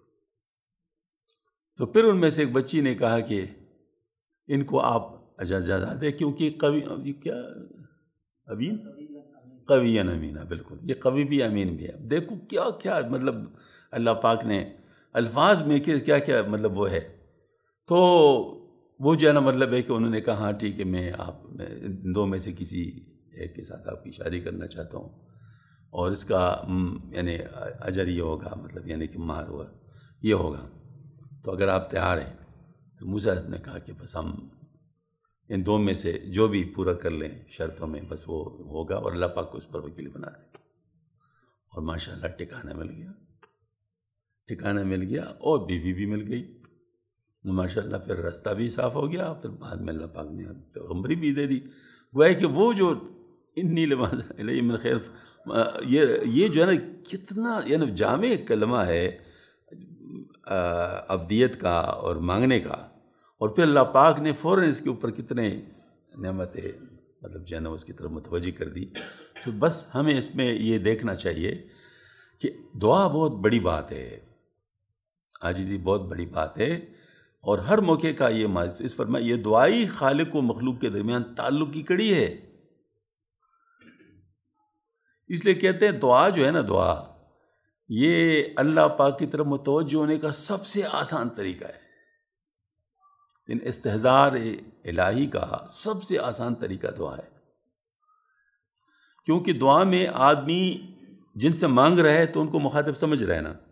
تو پھر ان میں سے ایک بچی نے کہا کہ ان کو آپ اجازت دیں، کیونکہ قوی کیا امین قوی امین ہے، بالکل یہ قوی بھی امین بھی ہے۔ دیکھو کیا کیا مطلب اللہ پاک نے الفاظ میں کیا کیا مطلب وہ ہے۔ تو وہ جو ہے نا مطلب ہے کہ انہوں نے کہا ہاں ٹھیک ہے، میں آپ ان دو میں سے کسی ایک کے ساتھ آپ کی شادی کرنا چاہتا ہوں، اور اس کا یعنی اجر یہ ہوگا، مطلب یعنی کہ مہر ہوا یہ ہوگا، تو اگر آپ تیار ہیں تو موسیٰ نے کہا کہ بس ہم ان دو میں سے جو بھی پورا کر لیں شرطوں میں بس وہ ہوگا، اور اللہ پاک کو اس پر وکیل بنا دیں۔ اور ماشاءاللہ ٹھکانہ مل گیا، ٹھکانہ مل گیا اور بیوی بھی مل گئی ماشاءاللہ۔ پھر راستہ بھی صاف ہو گیا، پھر بعد میں اللہ پاک نے پیغمبری بھی دے دی۔ گویا کہ وہ جو انی لما علیہ من خیر، یہ یہ جو ہے نا کتنا یعنی جامع کلمہ ہے عبدیت کا اور مانگنے کا، اور پھر اللہ پاک نے فوراً اس کے اوپر کتنے نعمتیں مطلب جو ہے نا اس کی طرف متوجہ کر دی۔ تو بس ہمیں اس میں یہ دیکھنا چاہیے کہ دعا بہت بڑی بات ہے، عاجزی بہت بڑی بات ہے، اور ہر موقع کا یہ معزز اس فرمایا یہ دعائی خالق و مخلوق کے درمیان تعلق کی کڑی ہے۔ اس لیے کہتے ہیں دعا جو ہے نا دعا یہ اللہ پاک کی طرف متوجہ ہونے کا سب سے آسان طریقہ ہے۔ ان استحضار الہی کا سب سے آسان طریقہ دعا ہے، کیونکہ دعا میں آدمی جن سے مانگ رہا ہے تو ان کو مخاطب سمجھ رہا ہے نا،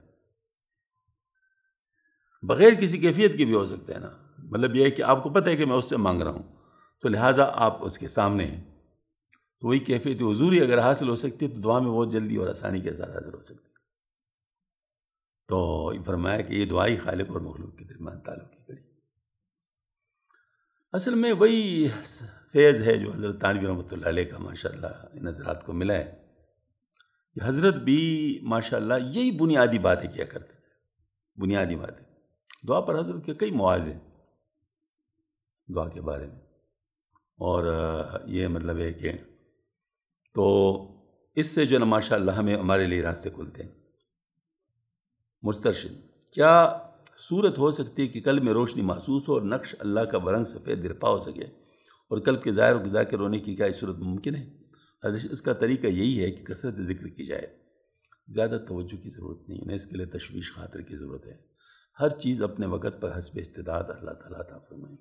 بغیر کسی کیفیت کی بھی ہو سکتا ہے نا، مطلب یہ ہے کہ آپ کو پتہ ہے کہ میں اس سے مانگ رہا ہوں تو لہٰذا آپ اس کے سامنے ہیں، تو وہی کیفیت حضوری اگر حاصل ہو سکتی ہے تو دعا میں بہت جلدی اور آسانی کے ساتھ حاصل ہو سکتی ہے۔ تو فرمایا کہ یہ دعائی خالق اور مخلوق کے درمیان تعلق کی کڑی، اصل میں وہی فیض ہے جو حضرت تھانوی رحمۃ اللہ علیہ کا ماشاءاللہ ان حضرات کو ملا ہے۔ کہ حضرت بھی ماشاءاللہ یہی بنیادی باتیں کیا کرتے تھے، بنیادی باتیں۔ دعا پر حضرت کے کئی مواعظ ہیں دعا کے بارے میں، اور یہ مطلب ہے کہ تو اس سے جو ہے نا ماشاءاللہ ہمیں ہمارے لیے راستے کھلتے ہیں۔ مسترشد، کیا صورت ہو سکتی ہے کہ قلب میں روشنی محسوس ہو اور نقش اللہ کا برنگ سفید درپا ہو سکے، اور قلب کے ظاہر و ذاکر ہونے کی کیا اس صورت ممکن ہے؟ حضرت اس کا طریقہ یہی ہے کہ کثرت ذکر کی جائے، زیادہ توجہ کی ضرورت نہیں ہے، اس کے لیے تشویش خاطر کی ضرورت ہے۔ ہر چیز اپنے وقت پر حسب استعداد اللہ تعالیٰ عطا فرمائے۔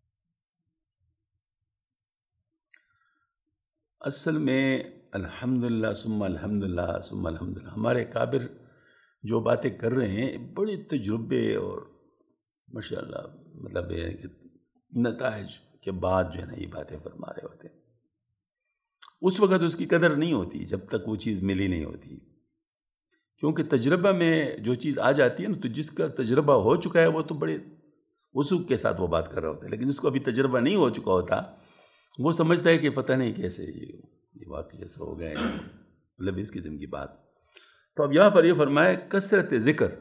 اصل میں الحمدللہ ثم الحمدللہ ثم الحمدللہ ہمارے کابر جو باتیں کر رہے ہیں بڑے تجربے اور ماشاءاللہ مطلب یہ ہے کہ نتائج کے بعد جو ہے نا یہ باتیں فرما رہے ہوتے ہیں. اس وقت اس کی قدر نہیں ہوتی جب تک وہ چیز ملی نہیں ہوتی، کیونکہ تجربہ میں جو چیز آ جاتی ہے نا، تو جس کا تجربہ ہو چکا ہے وہ تو بڑے وثوق کے ساتھ وہ بات کر رہا ہوتا ہے، لیکن جس کو ابھی تجربہ نہیں ہو چکا ہوتا وہ سمجھتا ہے کہ پتہ نہیں کیسے یہ واقعی جیسا ہو گئے، مطلب اس قسم کی بات. تو اب یہاں پر یہ فرمایا کثرت ذکر.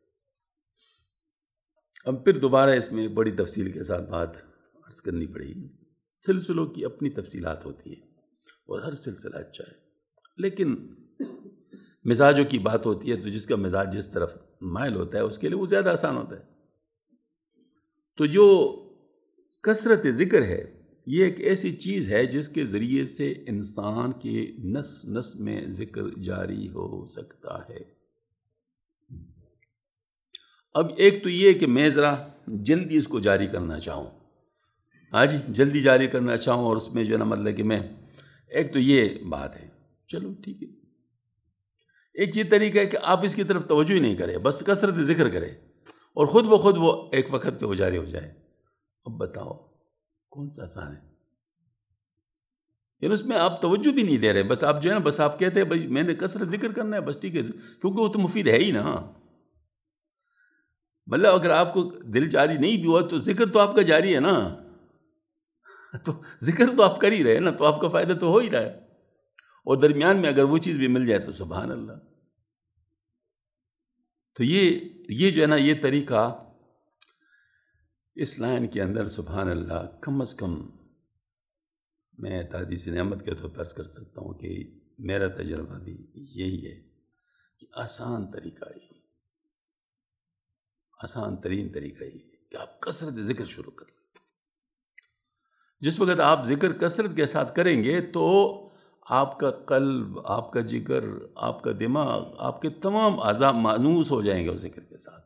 اب پھر دوبارہ اس میں بڑی تفصیل کے ساتھ بات عرض کرنی پڑے گی. سلسلوں کی اپنی تفصیلات ہوتی ہیں اور ہر سلسلہ اچھا ہے، لیکن مزاجوں کی بات ہوتی ہے تو جس کا مزاج جس طرف مائل ہوتا ہے اس کے لیے وہ زیادہ آسان ہوتا ہے. تو جو کثرت ذکر ہے یہ ایک ایسی چیز ہے جس کے ذریعے سے انسان کے نس نس میں ذکر جاری ہو سکتا ہے. اب ایک تو یہ کہ میں ذرا جلدی اس کو جاری کرنا چاہوں، ہاں جی جلدی جاری کرنا چاہوں، اور اس میں جو ہے نا مطلب کہ میں ایک تو یہ بات ہے، چلو ٹھیک ہے. ایک یہ طریقہ ہے کہ آپ اس کی طرف توجہ ہی نہیں کریں، بس کثرت ذکر کریں اور خود بخود وہ ایک وقت پہ وہ جاری ہو جائے. اب بتاؤ کون سا آسان ہے؟ یعنی اس میں آپ توجہ بھی نہیں دے رہے، بس آپ جو ہے نا بس آپ کہتے ہیں بھائی میں نے کثرت ذکر کرنا ہے، بس ٹھیک ہے، کیونکہ وہ تو مفید ہے ہی نا. مطلب اگر آپ کو دل جاری نہیں بھی ہوا تو ذکر تو آپ کا جاری ہے نا، تو ذکر تو آپ کر ہی رہے نا، تو آپ کا فائدہ تو ہو ہی رہا ہے. اور درمیان میں اگر وہ چیز بھی مل جائے تو سبحان اللہ. تو یہ یہ جو ہے نا یہ طریقہ اس لائن کے اندر سبحان اللہ کم از کم میں تحدیث نعمت کے طور پر عرض کر سکتا ہوں کہ میرا تجربہ بھی یہی ہے کہ آسان طریقہ یہ آسان ترین طریقہ یہ کہ آپ کثرت ذکر شروع کر لیں. جس وقت آپ ذکر کثرت کے ساتھ کریں گے تو آپ کا قلب، آپ کا جگر، آپ کا دماغ، آپ کے تمام اعضاء مانوس ہو جائیں گے اس ذکر کے ساتھ.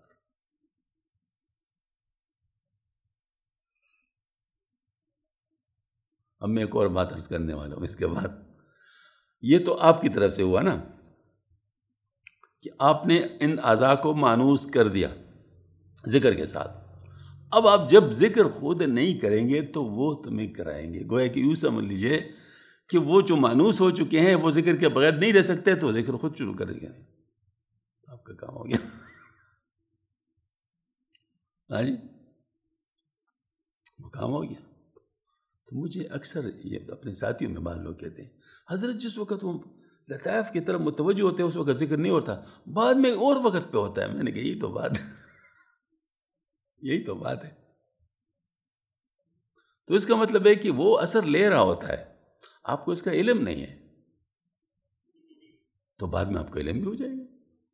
اب میں ایک اور بات عرض کرنے والا ہوں اس کے بعد. یہ تو آپ کی طرف سے ہوا نا کہ آپ نے ان اعضاء کو مانوس کر دیا ذکر کے ساتھ. اب آپ جب ذکر خود نہیں کریں گے تو وہ تمہیں کرائیں گے. گویا کہ یوں سمجھ لیجئے کہ وہ جو مانوس ہو چکے ہیں وہ ذکر کے بغیر نہیں رہ سکتے، تو ذکر خود شروع کریں گے. آپ کا کام ہو گیا. ہاں جی وہ کام ہو گیا. تو مجھے اکثر یہ اپنے ساتھیوں میں بعض لوگ کہتے ہیں حضرت جس وقت وہ لطائف کی طرف متوجہ ہوتے ہیں اس وقت ذکر نہیں ہوتا، بعد میں اور وقت پہ ہوتا ہے. میں نے کہا یہی تو بات یہی تو بات ہے. تو اس کا مطلب ہے کہ وہ اثر لے رہا ہوتا ہے، آپ کو اس کا علم نہیں ہے، تو بعد میں آپ کو علم بھی ہو جائے گا.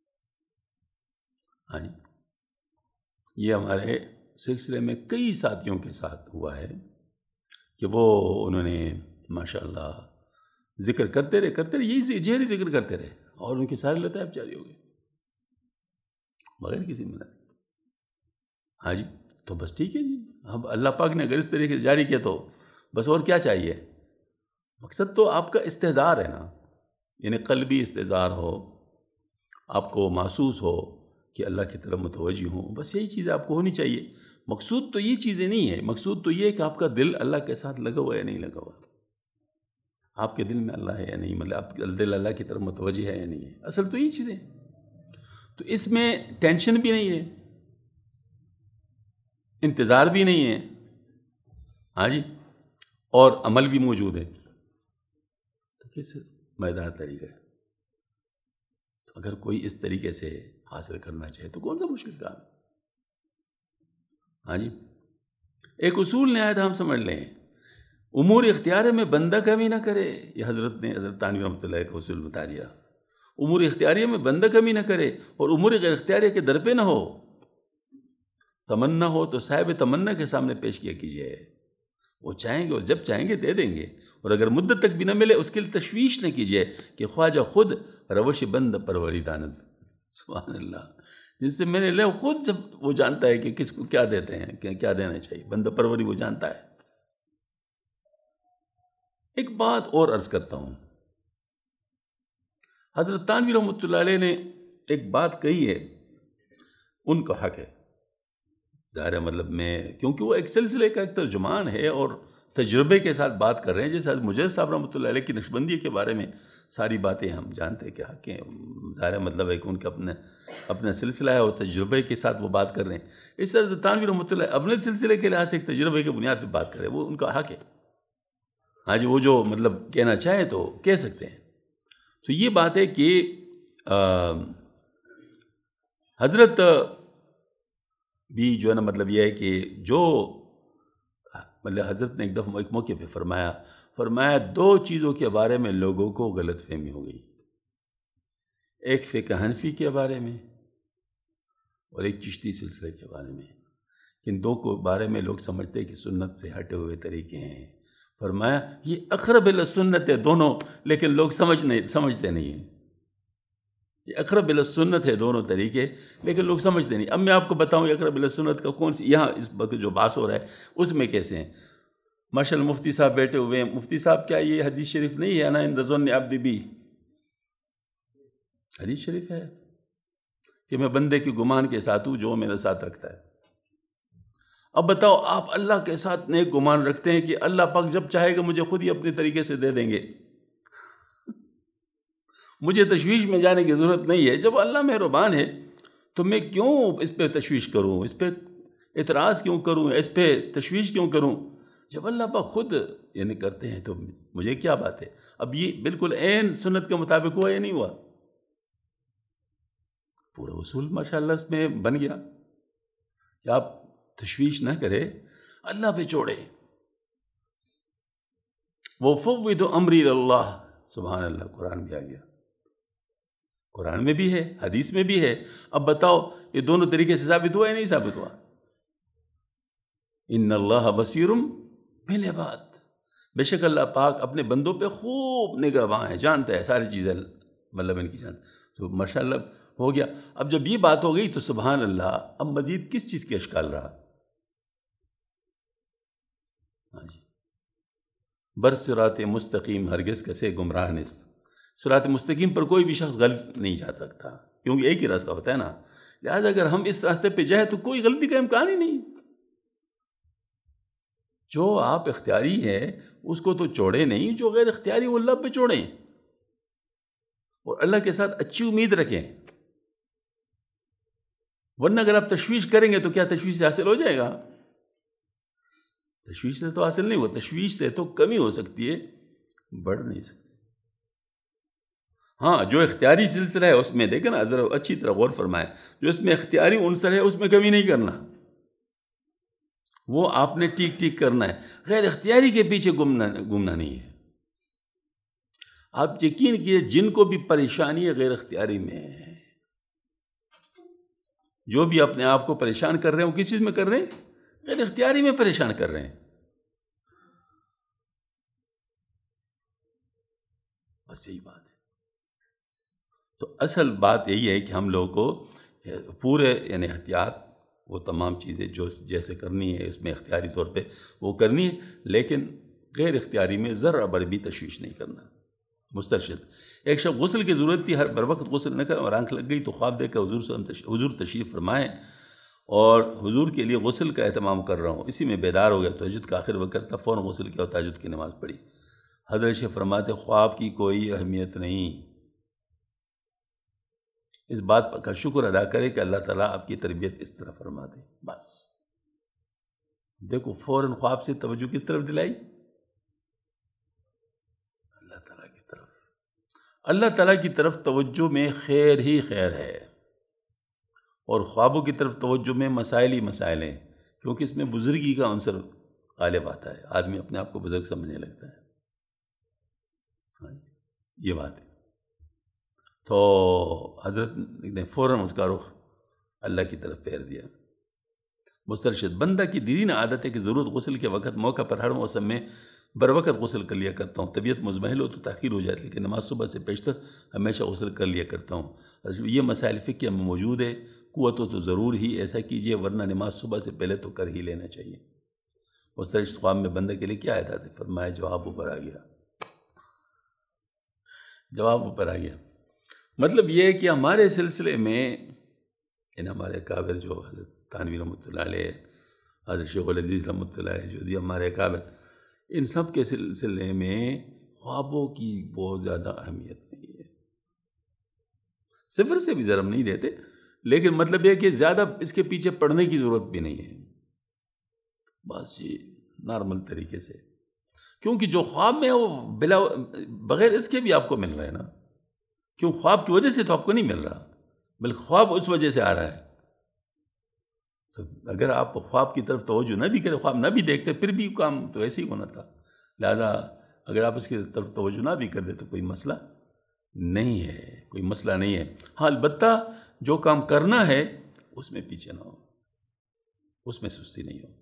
ہاں جی یہ ہمارے سلسلے میں کئی ساتھیوں کے ساتھ ہوا ہے کہ وہ انہوں نے ماشاءاللہ ذکر کرتے رہے کرتے رہے یہی جہری ذکر کرتے رہے اور ان کے سارے لطائف جاری ہو گئے بغیر کسی مدد. ہاں جی تو بس ٹھیک ہے جی، اب اللہ پاک نے اگر اس طریقے سے جاری کیا تو بس اور کیا چاہیے. مقصد تو آپ کا استحضار ہے نا، یعنی قلبی استحضار ہو، آپ کو محسوس ہو کہ اللہ کی طرف متوجہ ہوں، بس یہی چیزیں آپ کو ہونی چاہیے. مقصود تو یہ چیزیں نہیں ہے، مقصود تو یہ ہے کہ آپ کا دل اللہ کے ساتھ لگا ہوا ہے یا نہیں لگا ہوا، آپ کے دل میں اللہ ہے یا نہیں، مطلب آپ کا دل اللہ کی طرف متوجہ ہے یا نہیں ہے. اصل تو یہ چیزیں. تو اس میں ٹینشن بھی نہیں ہے، انتظار بھی نہیں ہے، ہاں جی اور عمل بھی موجود ہے. تو کس مزیدار طریقہ ہے. تو اگر کوئی اس طریقے سے حاصل کرنا چاہے تو کون سا مشکل کام ہے. ہاں جی ایک اصول نہایت ہم سمجھ لیں، امور اختیاریہ میں بندہ کمی نہ کرے. یہ حضرت نے حضرت تھانوی رحمۃ اللہ کا اصول بتا دیا. امور اختیاریہ میں بندہ کمی نہ کرے اور امور غیر اختیاریہ کے در پہ نہ ہو. تمنا ہو تو صاحب تمنا کے سامنے پیش کیا کیجیے، وہ چاہیں گے اور جب چاہیں گے دے دیں گے، اور اگر مدت تک بھی نہ ملے اس کے لیے تشویش نہ کیجیے کہ خواجہ خود روش بند پروری داند. سبحان اللہ. جس سے میں نے لے خود جب وہ جانتا ہے کہ کس کو کیا دیتے ہیں، کیا کیا دینا چاہیے، بند پروری وہ جانتا ہے. ایک بات اور عرض کرتا ہوں، حضرت تھانوی رحمۃ اللہ علیہ نے ایک بات کہی ہے، ان کا حق ہے ظاہر ہے، مطلب میں کیونکہ وہ ایک سلسلے کا ایک ترجمان ہے اور تجربے کے ساتھ بات کر رہے ہیں. جیسے مجید صاحب رحمۃ اللہ علیہ کی نقشبندی کے بارے میں ساری باتیں ہم جانتے ہیں کہ حق ہیں، ظاہر مطلب ہے کہ ان کا اپنے اپنا سلسلہ ہے اور تجربے کے ساتھ وہ بات کر رہے ہیں. اس طرح تھانوی رحمۃ اللہ اپنے سلسلے کے لحاظ سے ایک تجربے کی بنیاد پہ بات کرے، وہ ان کا حق ہے. ہاں جی، وہ جو مطلب کہنا چاہیں تو کہہ سکتے ہیں. تو یہ بات ہے کہ حضرت بھی جو ہے نا مطلب یہ ہے کہ جو مطلب حضرت نے ایک دفعہ ایک موقع پہ فرمایا فرمایا دو چیزوں کے بارے میں لوگوں کو غلط فہمی ہو گئی، ایک فقہ حنفی کے بارے میں اور ایک چشتی سلسلے کے بارے میں. ان دو کو بارے میں لوگ سمجھتے ہیں کہ سنت سے ہٹے ہوئے طریقے ہیں. فرمایا یہ اقرب الی سنت ہے دونوں، لیکن لوگ سمجھ نہیں سمجھتے نہیں ہیں. یہ اقرب الی سنت ہے دونوں طریقے، لیکن لوگ سمجھتے نہیں. اب میں آپ کو بتاؤں یہ اقرب الی سنت کا کون سی، یہاں اس وقت جو بحث ہو رہا ہے اس میں کیسے ہیں. ماشاء اللہ مفتی صاحب بیٹھے ہوئے ہیں. مفتی صاحب کیا یہ حدیث شریف نہیں ہے؟ انا عند ظن عبدی بی، حدیث شریف ہے کہ میں بندے کی گمان کے ساتھ ہوں جو میرے ساتھ رکھتا ہے. اب بتاؤ آپ اللہ کے ساتھ نیک گمان رکھتے ہیں کہ اللہ پاک جب چاہے گا مجھے خود ہی اپنے طریقے سے دے دیں گے، مجھے تشویش میں جانے کی ضرورت نہیں ہے. جب اللہ مہربان ہے تو میں کیوں اس پہ تشویش کروں، اس پہ اعتراض کیوں کروں، اس پہ تشویش کیوں کروں؟ جب اللہ پاک خود یعنی کرتے ہیں تو مجھے کیا بات ہے. اب یہ بالکل عین سنت کے مطابق ہوا یا نہیں ہوا؟ پورا اصول ماشاءاللہ اس میں بن گیا کہ آپ تشویش نہ کرے، اللہ پہ چھوڑے. وَفَوِّضُ أَمْرِي إِلَى اللَّهِ، سبحان اللہ، قرآن بھی آ گیا، قرآن میں بھی ہے، حدیث میں بھی ہے. اب بتاؤ یہ دونوں طریقے سے ثابت ہوا یا نہیں ثابت ہوا؟ ان اللہ بصیر بالعباد، بے شک اللہ پاک اپنے بندوں پہ خوب نگہباں ہے، جانتا ہے ساری چیزیں، مطلب ان کی جانتا. تو ماشاءاللہ ہو گیا. اب جب یہ بات ہو گئی تو سبحان اللہ، اب مزید کس چیز کے اشکال رہا؟ ہاں جی، بر صراط مستقیم ہرگز کسے گمراہ نس. صراط مستقیم پر کوئی بھی شخص غلط نہیں جا سکتا، کیونکہ ایک ہی راستہ ہوتا ہے نا. لہٰذا اگر ہم اس راستے پہ جائیں تو کوئی غلطی کا امکان ہی نہیں. جو آپ اختیاری ہے اس کو تو چھوڑیں نہیں، جو غیر اختیاری وہ اللہ پہ چھوڑیں اور اللہ کے ساتھ اچھی امید رکھیں. ورنہ اگر آپ تشویش کریں گے تو کیا تشویش سے حاصل ہو جائے گا؟ تشویش سے تو حاصل نہیں ہوا. تشویش سے تو کمی ہو سکتی ہے، بڑھ نہیں سکتی. ہاں جو اختیاری سلسلہ ہے اس میں دیکھیں نا، ذرا اچھی طرح غور فرمائیں، جو اس میں اختیاری عنصر ہے اس میں کمی نہیں کرنا، وہ آپ نے ٹھیک ٹھیک کرنا ہے. غیر اختیاری کے پیچھے گھومنا گھومنا نہیں ہے. آپ یقین کیے جن کو بھی پریشانی ہے غیر اختیاری میں ہے، جو بھی اپنے آپ کو پریشان کر رہے ہیں وہ کس چیز میں کر رہے ہیں؟ غیر اختیاری میں پریشان کر رہے ہیں. بس یہی بات ہے. تو اصل بات یہی ہے کہ ہم لوگوں کو پورے یعنی احتیاط، وہ تمام چیزیں جو جیسے کرنی ہے اس میں اختیاری طور پہ وہ کرنی ہے، لیکن غیر اختیاری میں ذرا بر بھی تشویش نہیں کرنا. مسترشد ایک شخص غسل کی ضرورت تھی، ہر بر وقت غسل نہ کر اور آنکھ لگ گئی تو خواب دیکھ کر حضور سے حضور تشریف فرمائے اور حضور کے لیے غسل کا اہتمام کر رہا ہوں. اسی میں بیدار ہو گیا. تہجد کا آخر وقت تھا، فوراً غسل کیا اور تہجد کی نماز پڑھی. حضرت شیخ فرماتے خواب کی کوئی اہمیت نہیں، اس بات کا شکر ادا کرے کہ اللہ تعالیٰ آپ کی تربیت اس طرح فرماتے. بس دیکھو فوراً خواب سے توجہ کس طرف دلائی؟ اللہ تعالیٰ کی طرف. اللہ تعالیٰ کی طرف توجہ میں خیر ہی خیر ہے، اور خوابوں کی طرف توجہ میں مسائل ہی مسائل ہیں، کیونکہ اس میں بزرگی کا عنصر غالب آتا ہے، آدمی اپنے آپ کو بزرگ سمجھنے لگتا ہے. یہ بات ہے. تو حضرت نے فوراً اس کا رخ اللہ کی طرف پھیر دیا. مسترشد بندہ کی دیرینہ عادت ہے کہ ضرورت غسل کے وقت موقع پر ہر موسم میں بر وقت غسل کر لیا کرتا ہوں. طبیعت مزمحل ہو تو تاخیر ہو جاتی، لیکن نماز صبح سے پیشتر ہمیشہ غسل کر لیا کرتا ہوں. یہ مسائل فقہ میں موجود ہے. قوت ہو تو ضرور ہی ایسا کیجیے، ورنہ نماز صبح سے پہلے تو کر ہی لینا چاہیے. مسترشد خواب میں بندہ کے لیے کیا آیت ہے؟ فرمایا جواب اوپر آ گیا. جواب اوپر آ گیا. مطلب یہ ہے کہ ہمارے سلسلے میں ان ہمارے اکابر جو حضرت تھانوی رحمۃ اللہ علیہ، حضرت شیخ الحدیث رحمۃ اللہ علیہ، جو دی ہمارے اکابر، ان سب کے سلسلے میں خوابوں کی بہت زیادہ اہمیت نہیں ہے، صفر سے بھی ضرب نہیں دیتے، لیکن مطلب یہ کہ زیادہ اس کے پیچھے پڑھنے کی ضرورت بھی نہیں ہے، بس یہ نارمل طریقے سے، کیونکہ جو خواب میں ہے وہ بلا بغیر اس کے بھی آپ کو مل رہا ہے نا، کیوں خواب کی وجہ سے تو آپ کو نہیں مل رہا، بلکہ خواب اس وجہ سے آ رہا ہے۔ تو اگر آپ خواب کی طرف توجہ نہ بھی کریں، خواب نہ بھی دیکھتے، پھر بھی کام تو ایسے ہی ہونا تھا، لہذا اگر آپ اس کی طرف توجہ نہ بھی کر دیں تو کوئی مسئلہ نہیں ہے، کوئی مسئلہ نہیں ہے۔ ہاں البتہ جو کام کرنا ہے اس میں پیچھے نہ ہو، اس میں سستی نہیں ہو۔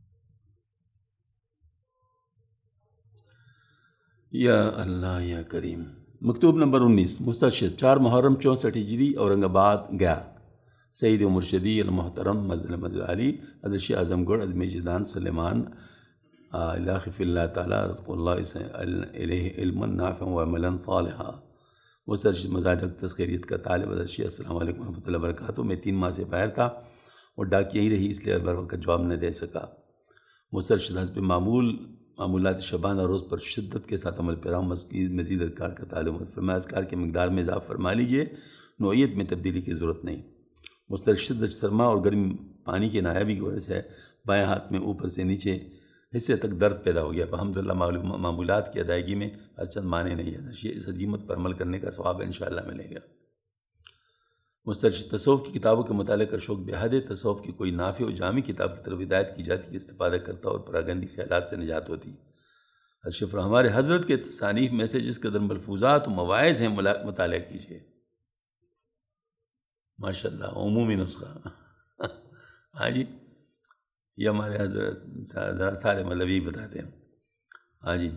یا اللہ یا کریم۔ مکتوب نمبر انیس، مسترشد، چار محرم چونسٹھ ہجری، اورنگ آباد گیا۔ سعید مرشدی المحترم مزل علی حضرت شیخ اعظم گڑھ عظم جدان سلیمان اللہ فی اللہ تعالیٰ رزق اللہ علیہ علما نافعا و عملا صالحا۔ مسترشد مزاج تسخیریت کا طالب حضرت شیخ السلام علیکم ورحمۃ اللہ وبرکاتہ۔ میں تین ماہ سے باہر تھا اور ڈاک یہی رہی، اس لیے بر وقت جواب نہ دے سکا۔ مسترشد حسب معمول معمولات شبانہ روز پر شدت کے ساتھ عمل پیرا ہوں، مزید اذکار کا تعلم فرمایا، اذکار کی مقدار میں اضافہ فرما لیجئے، نوعیت میں تبدیلی کی ضرورت نہیں۔ مسترشد سرما اور گرم پانی کی نایابی کی وجہ سے بائیں ہاتھ میں اوپر سے نیچے حصے تک درد پیدا ہو گیا، الحمدللہ معمولات کی ادائیگی میں ہر چند معنی نہیں ہے، اس عزیمت پر عمل کرنے کا ثواب انشاءاللہ ملے گا۔ مسترشد، تصوف کی کتابوں کے مطالعے کا شوق بے حد ہے، تصوف کی کوئی نافع و جامع کتاب کی طرف ہدایت کی جاتی ہے، استفادہ کرتا اور پراگندی خیالات سے نجات ہوتی۔ الشفر، ہمارے حضرت کے تصانیف میں سے جس قدر ملفوظات و مواعظ ہیں مطالعہ کیجیے۔ ماشاءاللہ، عمومی نسخہ ہاں جی، یہ ہمارے حضرت سارے مطلب یہی بتاتے ہیں۔ ہاں جی،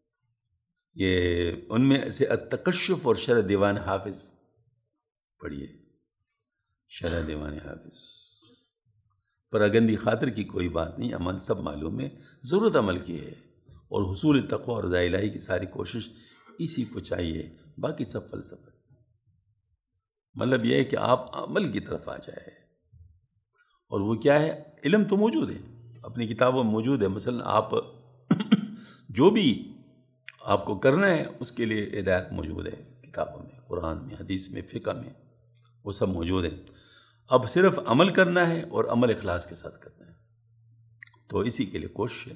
یہ ان میں سے التکشف اور شرح دیوان حافظ پڑھیے، شرح دیوان حافظ۔ پراگندی خاطر کی کوئی بات نہیں، عمل سب معلوم ہے، ضرورت عمل کی ہے، اور حصول تقویٰ اور رضا الہی کی ساری کوشش اسی کو چاہیے، باقی سب فلسفہ۔ مطلب یہ ہے کہ آپ عمل کی طرف آ جائے، اور وہ کیا ہے؟ علم تو موجود ہے، اپنی کتابوں میں موجود ہے، مثلا آپ جو بھی آپ کو کرنا ہے اس کے لیے ہدایت موجود ہے کتابوں میں، قرآن میں، حدیث میں، فقہ میں، وہ سب موجود ہے۔ اب صرف عمل کرنا ہے، اور عمل اخلاص کے ساتھ کرنا ہے، تو اسی کے لیے کوشش ہے۔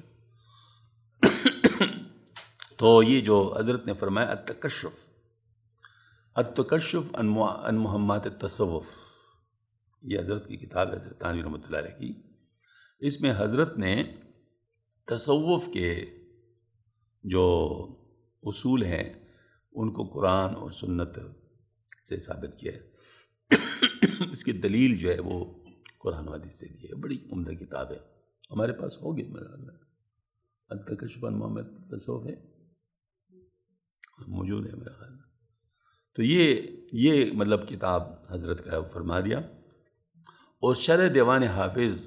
تو یہ جو حضرت نے فرمایا التکشف، التکشف عن مہمات التصوف، یہ حضرت کی کتاب ہے حضرت تھانوی رحمۃ اللہ علیہ کی۔ اس میں حضرت نے تصوف کے جو اصول ہیں ان کو قرآن اور سنت سے ثابت کیا ہے، اس کی دلیل جو ہے وہ قرآن و حدیث سے دی ہے، بڑی عمدہ کتاب ہے، ہمارے پاس ہوگی میرا خیال میں، التکشف عن مہمات التصوف ہے، موجود ہے میرا خیال میں۔ تو یہ یہ مطلب کتاب حضرت کا فرما دیا۔ اور شرح دیوان حافظ،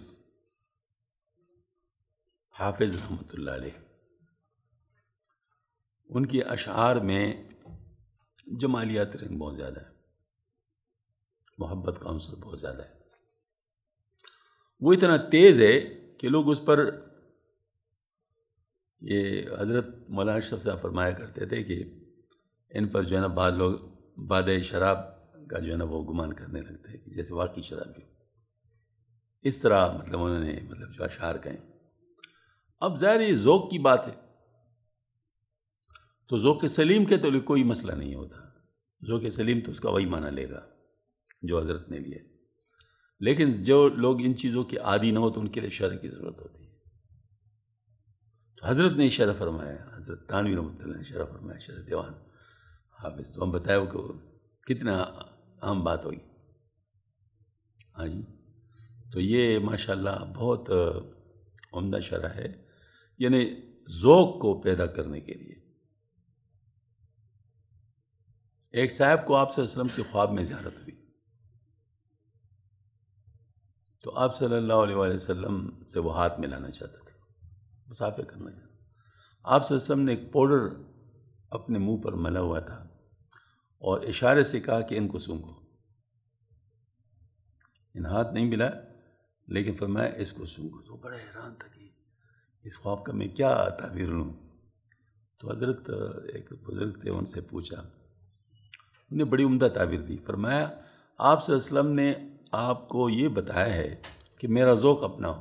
حافظ رحمۃ اللہ علیہ، ان کی اشعار میں جمالیات رنگ بہت زیادہ ہے، محبت کا عنصر بہت زیادہ ہے، وہ اتنا تیز ہے کہ لوگ اس پر، یہ حضرت مولانا اشرف صاحب فرمایا کرتے تھے کہ ان پر جو ہے نا بعض لوگ بادہ شراب کا جو ہے نا وہ گمان کرنے لگتے ہیں کہ جیسے واقعی شرابی ہو، اس طرح مطلب انہوں نے مطلب جو اشعار کہیں۔ اب ظاہر یہ ذوق کی بات ہے، تو ذوق سلیم کے تو کوئی مسئلہ نہیں ہوتا، ذوق سلیم تو اس کا وہی معنی لے گا جو حضرت نے لیے، لیکن جو لوگ ان چیزوں کے عادی نہ ہو تو ان کے لیے شرح کی ضرورت ہوتی ہے۔ تو حضرت نے شرح فرمایا، حضرت تھانوی رحمۃ اللہ نے شرح فرمایا، شرح دیوان حافظ، تو ہم بتایا وہ کہ کتنا اہم بات ہوگی۔ ہاں جی، تو یہ ماشاءاللہ بہت عمدہ شرح ہے، یعنی ذوق کو پیدا کرنے کے لیے۔ ایک صاحب کو آپ صلی اللہ علیہ وسلم کی خواب میں زیارت ہوئی، تو آپ صلی اللہ علیہ وآلہ وسلم سے وہ ہاتھ ملانا چاہتا تھا، مصافحہ کرنا چاہتا تھا۔ آپ صلی اللہ علیہ وسلم نے ایک پاؤڈر اپنے منہ پر ملا ہوا تھا اور اشارے سے کہا کہ ان کو سونگھو، ان ہاتھ نہیں ملا لیکن فرمایا اس کو سونگھو، تو بڑا حیران تھا کہ اس خواب کا میں کیا تعبیر لوں؟ تو حضرت ایک بزرگ تھے، ان سے پوچھا، انہوں نے بڑی عمدہ تعبیر دی. فرمایا آپ صلی اللہ علیہ وسلم نے آپ کو یہ بتایا ہے کہ میرا ذوق اپناؤ،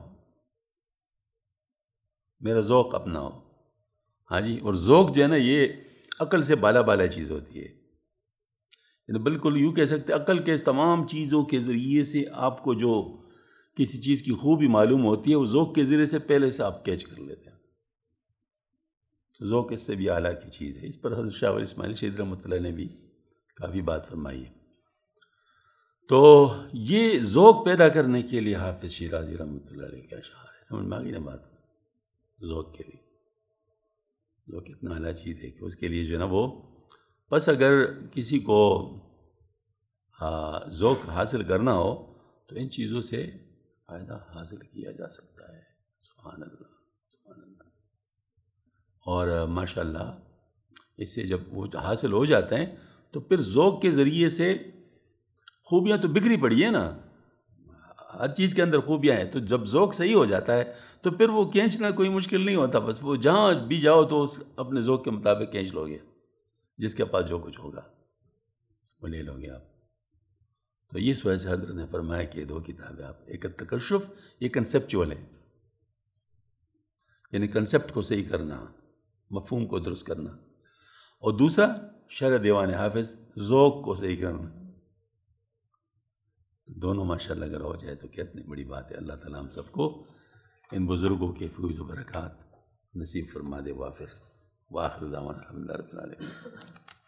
میرا ذوق اپناؤ. ہاں جی، اور ذوق جو ہے نا یہ عقل سے بالا بالا چیز ہوتی ہے. یعنی بالکل یوں کہہ سکتے عقل کے تمام چیزوں کے ذریعے سے آپ کو جو کسی چیز کی خوبی معلوم ہوتی ہے وہ ذوق کے ذریعے سے پہلے سے آپ کیچ کر لیتے ہیں. ذوق اس سے بھی اعلیٰ کی چیز ہے. اس پر حضرت شاہ ولی اسماعیل شہید رحمۃ اللہ نے بھی کافی بات فرمائی ہے. تو یہ ذوق پیدا کرنے کے لیے حافظ شیرازی رحمۃ اللہ علیہ کے اشعار ہے. سمجھ میں آ گئی نا بات؟ ذوق کے لیے ذوق اتنا اعلیٰ چیز ہے کہ اس کے لیے جو ہے نا وہ بس اگر کسی کو ذوق حاصل کرنا ہو تو ان چیزوں سے فائدہ حاصل کیا جا سکتا ہے. سبحان اللہ سبحان اللہ. اور ماشاء اللہ اس سے جب وہ حاصل ہو جاتے ہیں تو پھر ذوق کے ذریعے سے خوبیاں تو بکھری پڑی ہیں نا، ہر چیز کے اندر خوبیاں ہیں. تو جب ذوق صحیح ہو جاتا ہے تو پھر وہ کھینچنا کوئی مشکل نہیں ہوتا. بس وہ جہاں بھی جاؤ تو اس اپنے ذوق کے مطابق کھینچ لو گے. جس کے پاس جو کچھ ہوگا وہ لے لو گے آپ. تو یہ سوائے سے حضرت نے فرمایا کہ دو کتابیں آپ، ایک تکشف، یہ کنسیپچول ہے، یعنی کنسیپٹ کو صحیح کرنا، مفہوم کو درست کرنا، اور دوسرا شرح دیوان حافظ، ذوق کو صحیح کرنا. دونوں ماشاءاللہ اگر ہو جائے تو کتنی بڑی بات ہے. اللہ تعالیٰ ہم سب کو ان بزرگوں کے فیض و برکات نصیب فرما دے. وافر وآخر دعوانا الحمدللہ رب العالمین.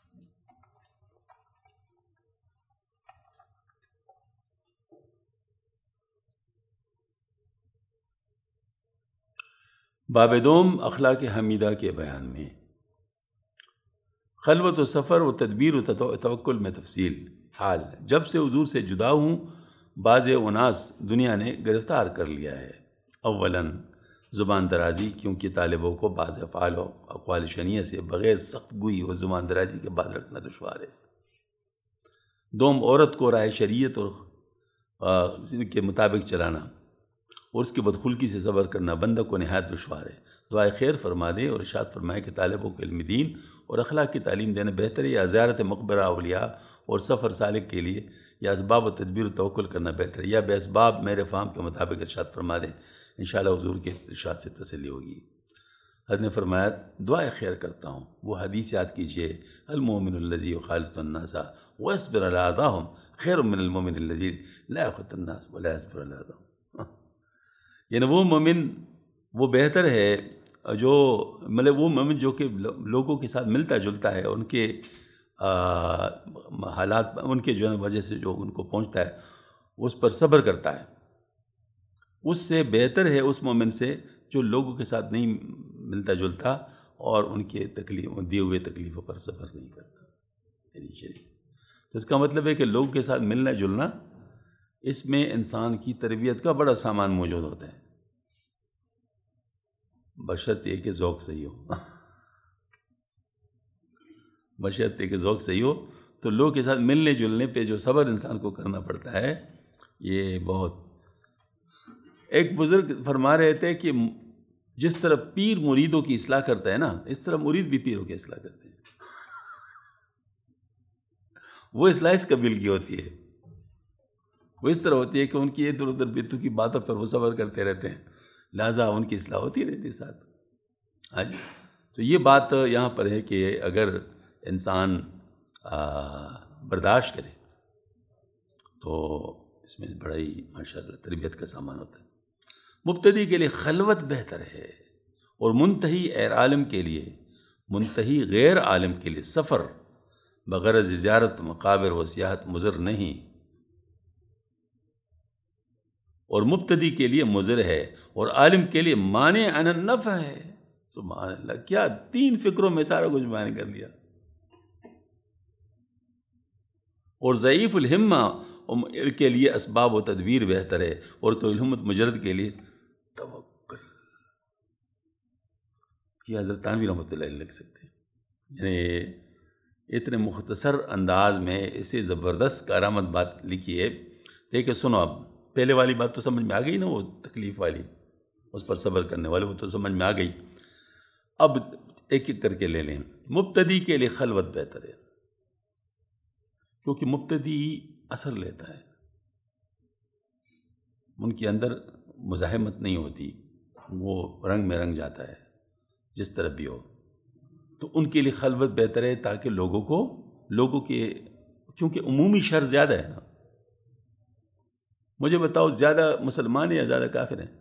باب دوم اخلاق حمیدہ کے بیان میں خلوت و سفر و تدبیر و توکل میں تفصیل. حال جب سے حضور سے جدا ہوں بعض اناس دنیا نے گرفتار کر لیا ہے. اولاً زبان درازی، کیونکہ طالبوں کو بعض افعال و اقوال شنیعہ سے بغیر سخت گوئی و زبان درازی کے بعد رکھنا دشوار ہے. دوم عورت کو راہ شریعت اور کے مطابق چلانا اور اس کی بدخلقی سے صبر کرنا بندہ کو نہایت دشوار ہے. دعائے خیر فرما دے اور ارشاد فرمائے کہ طالبوں کو علم دین اور اخلاق کی تعلیم دینا بہتر ہے، یا زیارت مقبرہ اولیاء اور سفر سالک کے لیے، یا اسباب و تدبیر و توکل کرنا بہتر ہے، یا بے اسباب میرے فہم کے مطابق ارشاد فرما دیں. انشاءاللہ حضور کے ارشاد سے تسلی ہوگی. حضرت نے فرمایا دعائے خیر کرتا ہوں، وہ حدیث یاد کیجئے، المومن الذی یخالط الناس ویصبر علی اذاہم خیر من المومن الذی لا یخالط الناس ولا یصبر علی اذاہم. یعنی وہ مومن وہ بہتر ہے جو مطلب وہ مومن جو کہ لوگوں کے ساتھ ملتا جلتا ہے، ان کے حالات ان کے جو ہے وجہ سے جو ان کو پہنچتا ہے اس پر صبر کرتا ہے. اس سے بہتر ہے اس مومن سے جو لوگوں کے ساتھ نہیں ملتا جلتا اور ان کے تکلیف دیے ہوئے تکلیفوں پر صبر نہیں کرتا. تو اس کا مطلب ہے کہ لوگوں کے ساتھ ملنا جلنا، اس میں انسان کی تربیت کا بڑا سامان موجود ہوتا ہے، بشرط یہ کہ ذوق صحیح ہو. بشرط یہ کہ ذوق صحیح ہو تو لوگوں کے ساتھ ملنے جلنے پہ جو صبر انسان کو کرنا پڑتا ہے یہ بہت. ایک بزرگ فرما رہے تھے کہ جس طرح پیر مریدوں کی اصلاح کرتا ہے نا، اس طرح مرید بھی پیروں کی اصلاح کرتے ہیں. وہ اصلاح اس قبیل کی ہوتی ہے، وہ اس طرح ہوتی ہے کہ ان کی ادھر ادھر بیتو کی باتوں پر وہ صبر کرتے رہتے ہیں، لہٰذا ان کی اصلاح ہوتی رہتی ہے ساتھ. ہاں جی. تو یہ بات یہاں پر ہے کہ اگر انسان برداشت کرے تو اس میں بڑا ہی ماشاء اللہ تربیت کا سامان ہوتا ہے. مبتدی کے لیے خلوت بہتر ہے اور منتہی غیر عالم کے لیے منتہی غیر عالم کے لیے سفر بغرض زیارت مقابر و سیاحت مضر نہیں، اور مبتدی کے لیے مضر ہے اور عالم کے لیے مانع عن النفع ہے. سبحان اللہ، کیا تین فکروں میں سارا کچھ بیان کر لیا. اور ضعیف الہمہ کے لیے اسباب و تدبیر بہتر ہے، اور تو الہمت مجرد کے لیے توکل. یہ حضرت تھانوی رحمۃ اللہ علیہ لکھ سکتے ہیں. یعنی اتنے مختصر انداز میں اسے زبردست کارآمد بات لکھی ہے. دیکھیں سنو، اب پہلے والی بات تو سمجھ میں آ گئی نا، وہ تکلیف والی، اس پر صبر کرنے والے، وہ تو سمجھ میں آ گئی۔ اب ایک ایک کر کے لے لیں۔ مبتدی کے لیے خلوت بہتر ہے، کیونکہ مبتدی اثر لیتا ہے، ان کے اندر مزاحمت نہیں ہوتی، وہ رنگ میں رنگ جاتا ہے جس طرح بھی ہو، تو ان کے لیے خلوت بہتر ہے تاکہ لوگوں کو لوگوں کے کیونکہ عمومی شر زیادہ ہے نا۔ مجھے بتاؤ زیادہ مسلمان ہیں یا زیادہ کافر ہیں؟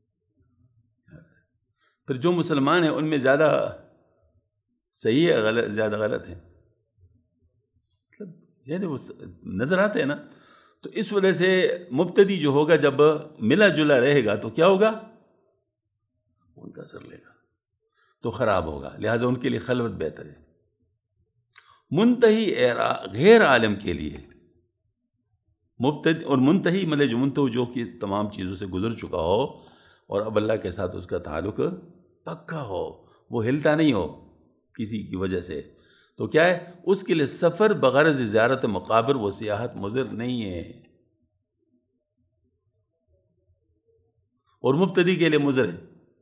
پھر جو مسلمان ہیں ان میں زیادہ صحیح ہے غلط زیادہ غلط ہے، مطلب یعنی وہ نظر آتے ہیں نا۔ تو اس وجہ سے مبتدی جو ہوگا جب ملا جلا رہے گا تو کیا ہوگا؟ ان کا اثر لے گا تو خراب ہوگا، لہٰذا ان کے لیے خلوت بہتر ہے۔ منتہی غیر عالم کے لیے مبتدی اور منتہی مطلب جو منتہی جو کہ تمام چیزوں سے گزر چکا ہو اور اب اللہ کے ساتھ اس کا تعلق پکا ہو، وہ ہلتا نہیں ہو کسی کی وجہ سے، تو کیا ہے اس کے لیے سفر بغرض زیارت مقابر وہ سیاحت مضر نہیں ہے، اور مبتدی کے لیے مضر ہے،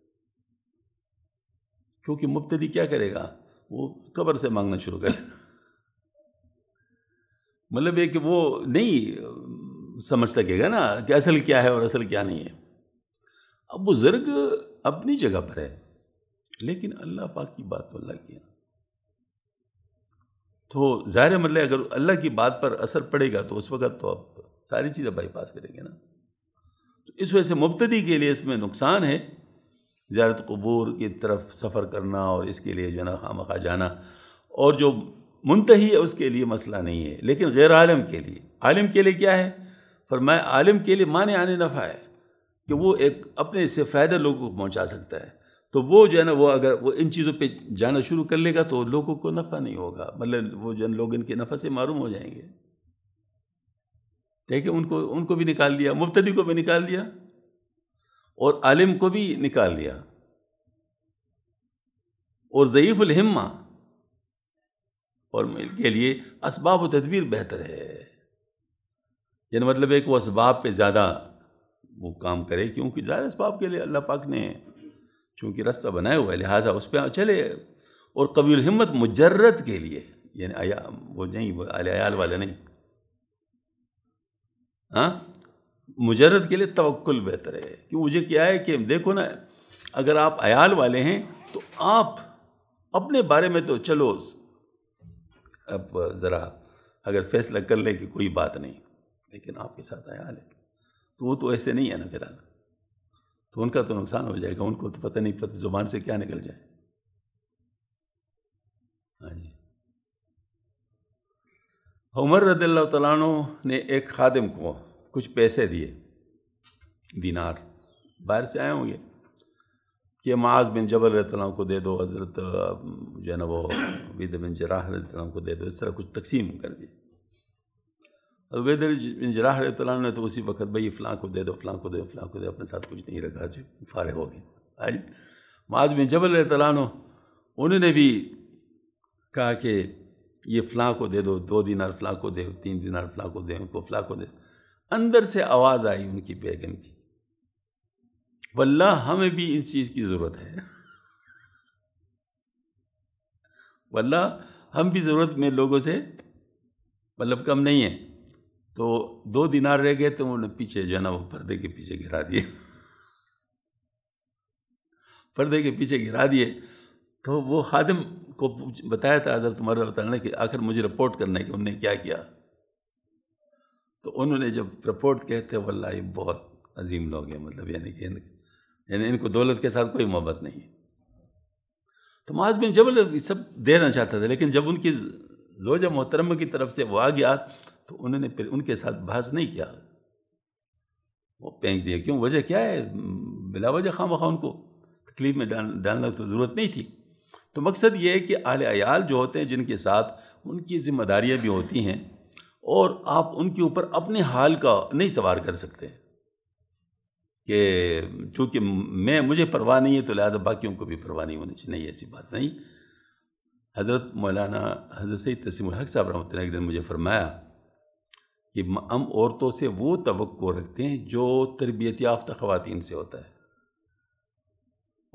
کیونکہ مبتدی کیا کرے گا؟ وہ قبر سے مانگنا شروع کر مطلب یہ کہ وہ نہیں سمجھ سکے گا نا کہ اصل کیا ہے اور اصل کیا نہیں ہے۔ اب بزرگ اپنی جگہ پر ہے، لیکن اللہ پاک کی بات تو اللہ کی ہے، تو ظاہر ہے مطلب اگر اللہ کی بات پر اثر پڑے گا تو اس وقت تو آپ ساری چیزیں بائی پاس کریں گے نا۔ تو اس وجہ سے مبتدی کے لیے اس میں نقصان ہے، زیارت قبور کی طرف سفر کرنا اور اس کے لیے جو ہے نا خامخواہ جانا، اور جو منتہی ہے اس کے لیے مسئلہ نہیں ہے، لیکن غیر عالم کے لیے عالم کے لیے کیا ہے؟ فرمایا عالم کے لیے مانے آنے نفع ہے کہ وہ ایک اپنے سے فائدہ لوگوں کو پہنچا سکتا ہے، تو وہ جو ہے نا وہ اگر وہ ان چیزوں پہ جانا شروع کر لے گا تو لوگوں کو نفع نہیں ہوگا، مطلب وہ جو ہے لوگ ان کے نفع سے معروم ہو جائیں گے۔ دیکھیں ان کو ان کو بھی نکال دیا، مبتدی کو بھی نکال دیا اور عالم کو بھی نکال دیا، اور ضعیف الہمہ اور کے لیے اسباب و تدبیر بہتر ہے، یعنی مطلب ہے کہ وہ اسباب پہ زیادہ وہ کام کرے، کیونکہ زیادہ اسباب کے لیے اللہ پاک نے چونکہ راستہ بنایا ہوا ہے لہٰذا اس پہ چلے، اور قوی الہمت مجرد کے لیے یعنی آیا وہ نہیں وہ اہل عیال والا نہیں، ہاں مجرد کے لیے توکل بہتر ہے، کہ مجھے کیا ہے کہ دیکھو نا اگر آپ عیال والے ہیں تو آپ اپنے بارے میں تو چلو اب ذرا اگر فیصلہ کر لے کہ کوئی بات نہیں، لیکن آپ کے ساتھ عیال ہے تو وہ تو ایسے نہیں ہے نا فی الحال، تو ان کا تو نقصان ہو جائے گا، ان کو تو پتہ نہیں پتہ زبان سے کیا نکل جائے۔ ہاں جی، عمر رضی اللہ تعالیٰ عنہ نے ایک خادم کو کچھ پیسے دیے، دینار، باہر سے آئے ہوں گے کہ معاذ بن جبل رضی اللہ عنہ کو دے دو، حضرت جو ہے نا وہ عبید بن جراح رضی اللہ عنہ کو دے دو، اس طرح کچھ تقسیم کر دی۔ عبید بن جراح رضی اللہ عنہ نے تو اسی وقت بھئی فلاں کو دے دو فلاں کو دے دو فلاں کو دے دو، اپنے ساتھ کچھ نہیں رکھا، جو فارغ ہو گئے۔ آج معاذ بن جبل رضی اللہ عنہ انہوں نے بھی کہا کہ یہ فلاں کو دے دو، دو دینار فلاں کو دے، تین دینار فلاں کو دے، ان کو فلاں کو دے۔ اندر سے آواز آئی ان کی بیگم کی، واللہ ہمیں بھی ان چیز کی ضرورت ہے، واللہ ہم بھی ضرورت میں لوگوں سے مطلب کم نہیں ہیں۔ تو دو دینار رہ گئے تو انہوں نے پیچھے جو ہے نا وہ پردے کے پیچھے گرا دیے، پردے کے پیچھے گرا دیے۔ تو وہ خادم کو بتایا تھا حضرت عمر رضی اللہ عنہ نے کہ آخر مجھے رپورٹ کرنا ہے کہ انہوں نے کیا کیا، تو انہوں نے جب رپورٹ کہتے واللہ یہ بہت عظیم لوگ ہیں، مطلب یعنی کہ یعنی ان کو دولت کے ساتھ کوئی محبت نہیں ہے۔ تو معاذ بن جبل سب دینا چاہتا تھا، لیکن جب ان کی زوجہ محترمہ کی طرف سے وہ آ گیا تو انہوں نے پھر ان کے ساتھ بحث نہیں کیا، وہ پھینک دیا۔ کیوں؟ وجہ کیا ہے؟ بلا وجہ خواہ مخواہ ان کو تکلیف میں ڈالنا تو ضرورت نہیں تھی۔ تو مقصد یہ ہے کہ اہل عیال جو ہوتے ہیں جن کے ساتھ ان کی ذمہ داریاں بھی ہوتی ہیں، اور آپ ان کے اوپر اپنے حال کا نہیں سوار کر سکتے کہ چونکہ میں مجھے پرواہ نہیں ہے تو لہٰذا باقیوں کو بھی پرواہ نہیں ہونی چاہیے، نہیں ایسی بات نہیں۔ حضرت مولانا حضرت سید تسلیم الحق صاحب رحمۃ اللہ ایک دن مجھے فرمایا کہ ہم عورتوں سے وہ توقع رکھتے ہیں جو تربیت یافتہ خواتین سے ہوتا ہے،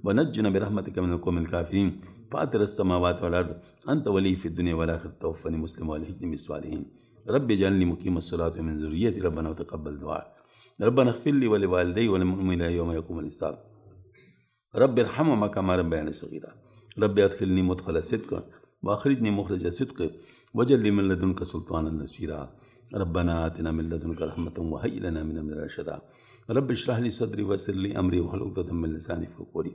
ونجنا برحمتك من القوم الكافرين فاطر السماوات والأرض أنت ولي في الدنيا والآخرة توفني مسلم والحقني بالصالحين رب اجعلني مقيم الصلاة ومن ذريتي ربنا وتقبل دعاء ربنا اغفر لي ولوالدي وللمؤمنين يوم يقوم الحساب رب ارحمهما كما ربياني صغيرا رب ادخلني مدخل صدق واخرجني مخرج صدق واجعل لي من لدنك سلطانا نصيرا ربنا آتنا من لدنك رحمة وهيئ لنا من أمرنا رشدا رب اشرح لي صدري ويسر لي أمري واحلل عقدة من لساني يفقهوا قولي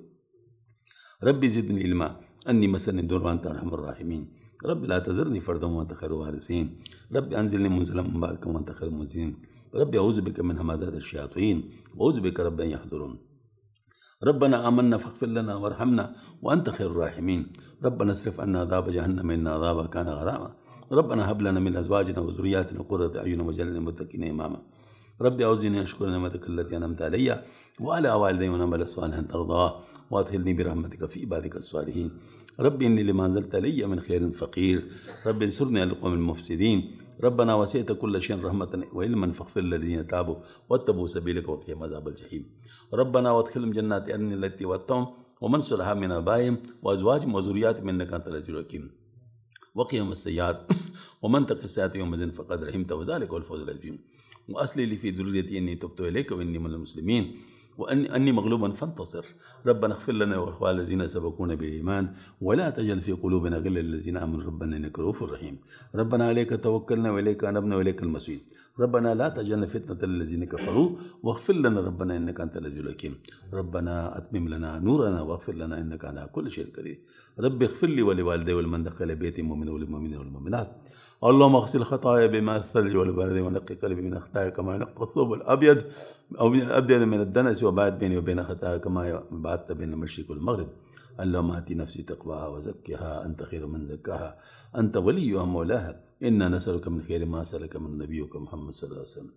رب زدني علما أني مسني الضر وأنت أرحم الراحمين رب لا تذرني فردا وأنت خير الوارثين رب أنزلني منزلا مباركا وأنت خير المنزلين رب أعوذ بك من همزات الشياطين وأعوذ بك رب أن يحضرون ربنا آمنا فاغفر لنا وارحمنا وأنت خير الراحمين ربنا اصرف عنا عذاب جهنم إن عذابها كان غراما ربنا هب لنا من أزواجنا وذرياتنا قرة أعين واجعلنا للمتقين إماما ربي أعوذني أن أشكر نعمتك التي أنعمت علي وعلى والدي ونعمل صالحا ترضاه وأدخلني برحمتك في عبادك الصالحين ربي إني لما أنزلت علي من خير فقير ربي انصرني على القوم المفسدين ربنا وسعت كل شيء رحمة وعلما فاغفر للذين تابوا واتبعوا سبيلك وقهم عذاب الجحيم ربنا وادخلهم جنات عدن التي وعدتهم ومن صلح من آبائهم وأزواجهم وذرياتهم إنك أنت العزيز الحكيم وقهم السيئات ومن تق السيئات يومئذ فقد رحمته وذلك هو الفوز العظيم وأصلح لي في ذريتي إني تبت إليك وإني من المسلمين وأني أني مغلوبا فانتصر ربنا اغفر لنا والإخوان الذين سبقونا بالإيمان ولا تجعل في قلوبنا غلا للذين آمنوا ربنا إنك رؤوف رحيم ربنا عليك توكلنا وإليك أنبنا وإليك المصير ربنا لا تجعلنا فتنة للذين كفروا واغفر لنا ربنا إنك أنت العزيز الحكيم ربنا أتمم لنا نورنا واغفر لنا إنك على كل شيء قدير رب اغفر لي ولوالدي ولمن دخل بيتي مؤمنا وللمؤمنين والمؤمنات اللهم اغسل خطايا بما الثلج والبرد ونقي قلبي من خطايا كما ينقى الثوب الأبيض أو أبيض من الدنس وبعد بيني وبين خطايا كما بعدت بين المشرق والمغرب اللهم آت نفسي تقواها وزكها أنت خير من زكاها أنت وليها مولاها إنا نسألك من خير ما سألك من نبيك محمد صلى الله عليه وسلم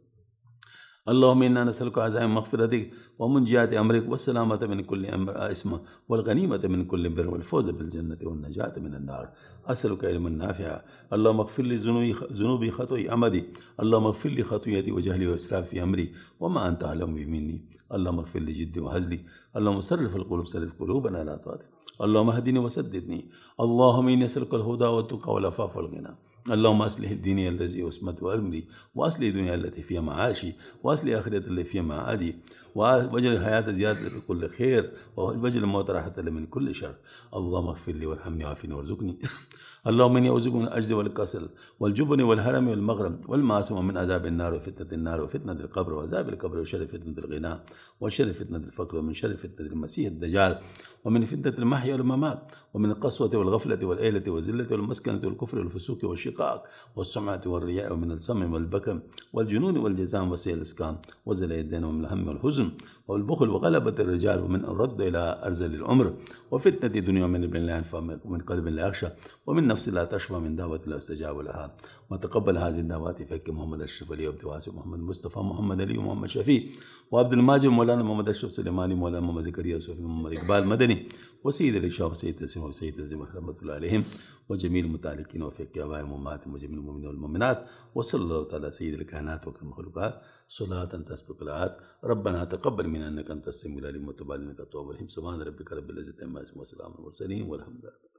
اللهم إنا نسألك عزائم مغفرتك ومنجيات أمرك والسلامة من كل أمر إسمه والغنيمة من كل بر والفوز بالجنة والنجاة من النار أسألك علما نافعا اللهم اغفر لي ذنوبي خطوي أمدي اللهم اغفر لي خطيئتي وجهلي وإسرافي في أمري وما أنت أعلم به مني اللهم اغفر لي جدي وهزلي اللهم صرف القلوب صرف قلوبنا لا تعطي اللهم اهدني وسددني اللهم إني أسألك الهدى والتقى والعفاف والغنى اللهم أصلح الدين الذي أسمت وأمري وأصلح الدنيا التي فيها معاشي وأصلح آخرة التي فيها معادي واجعل الحياة زيادة لكل خير واجعل الموت راحة من كل شر اللهم اغفر لي وارحمني وعافني وارزقني اللهم إني أعوذ بك من العجز والكسل والجبن والهرم والمغرم والمعاصي ومن عذاب النار وفتنة النار وفتنة القبر وعذاب القبر وشر فتنة الغنى وشر فتنة الفقر ومن شر فتنة المسيح الدجال ومن فتنة المحيا والممات ومن القسوة والغفلة والعيلة والذلة والمسكنة والكفر والفسوق والشقاق والسمعة والرياء ومن السم والبكم والجنون والجزام وسيء الإسكان وزل الدين ومن الهم والحزن والبخل وغلبة الرجال ومن الرد إلى أرذل العمر وفتنة الدنيا ومن ابن لا ينفع ومن قلب لا يخشى ومن نفس لا تشفى من دعوة لا يستجاب لها وتقبل هذه الدعوات فك محمد أشرف علي وعبد الواسع محمد مصطفى محمد علي ومحمد شفيع وعبد الماجد مولانا محمد أشرف سليماني مولانا محمد زكريا وصفي محمد إقبال مدني وسيد الإشاء وسيد تسيم وسيد تزيم رحمة الله عليهم وجميع المتعلقين وفك آبائهم وأمهاتهم وجميع المؤمنين والمؤمنات وصلى الله تعالى سيد الكائنات وكالمخلوقات صلاة تسبق الآيات ربنا تقبل منا إنك أنت السميع العليم وتب علينا إنك التواب الرحيم سبحان ربك رب العزة عما يصفون وسلام على المرسلين والحمد لله.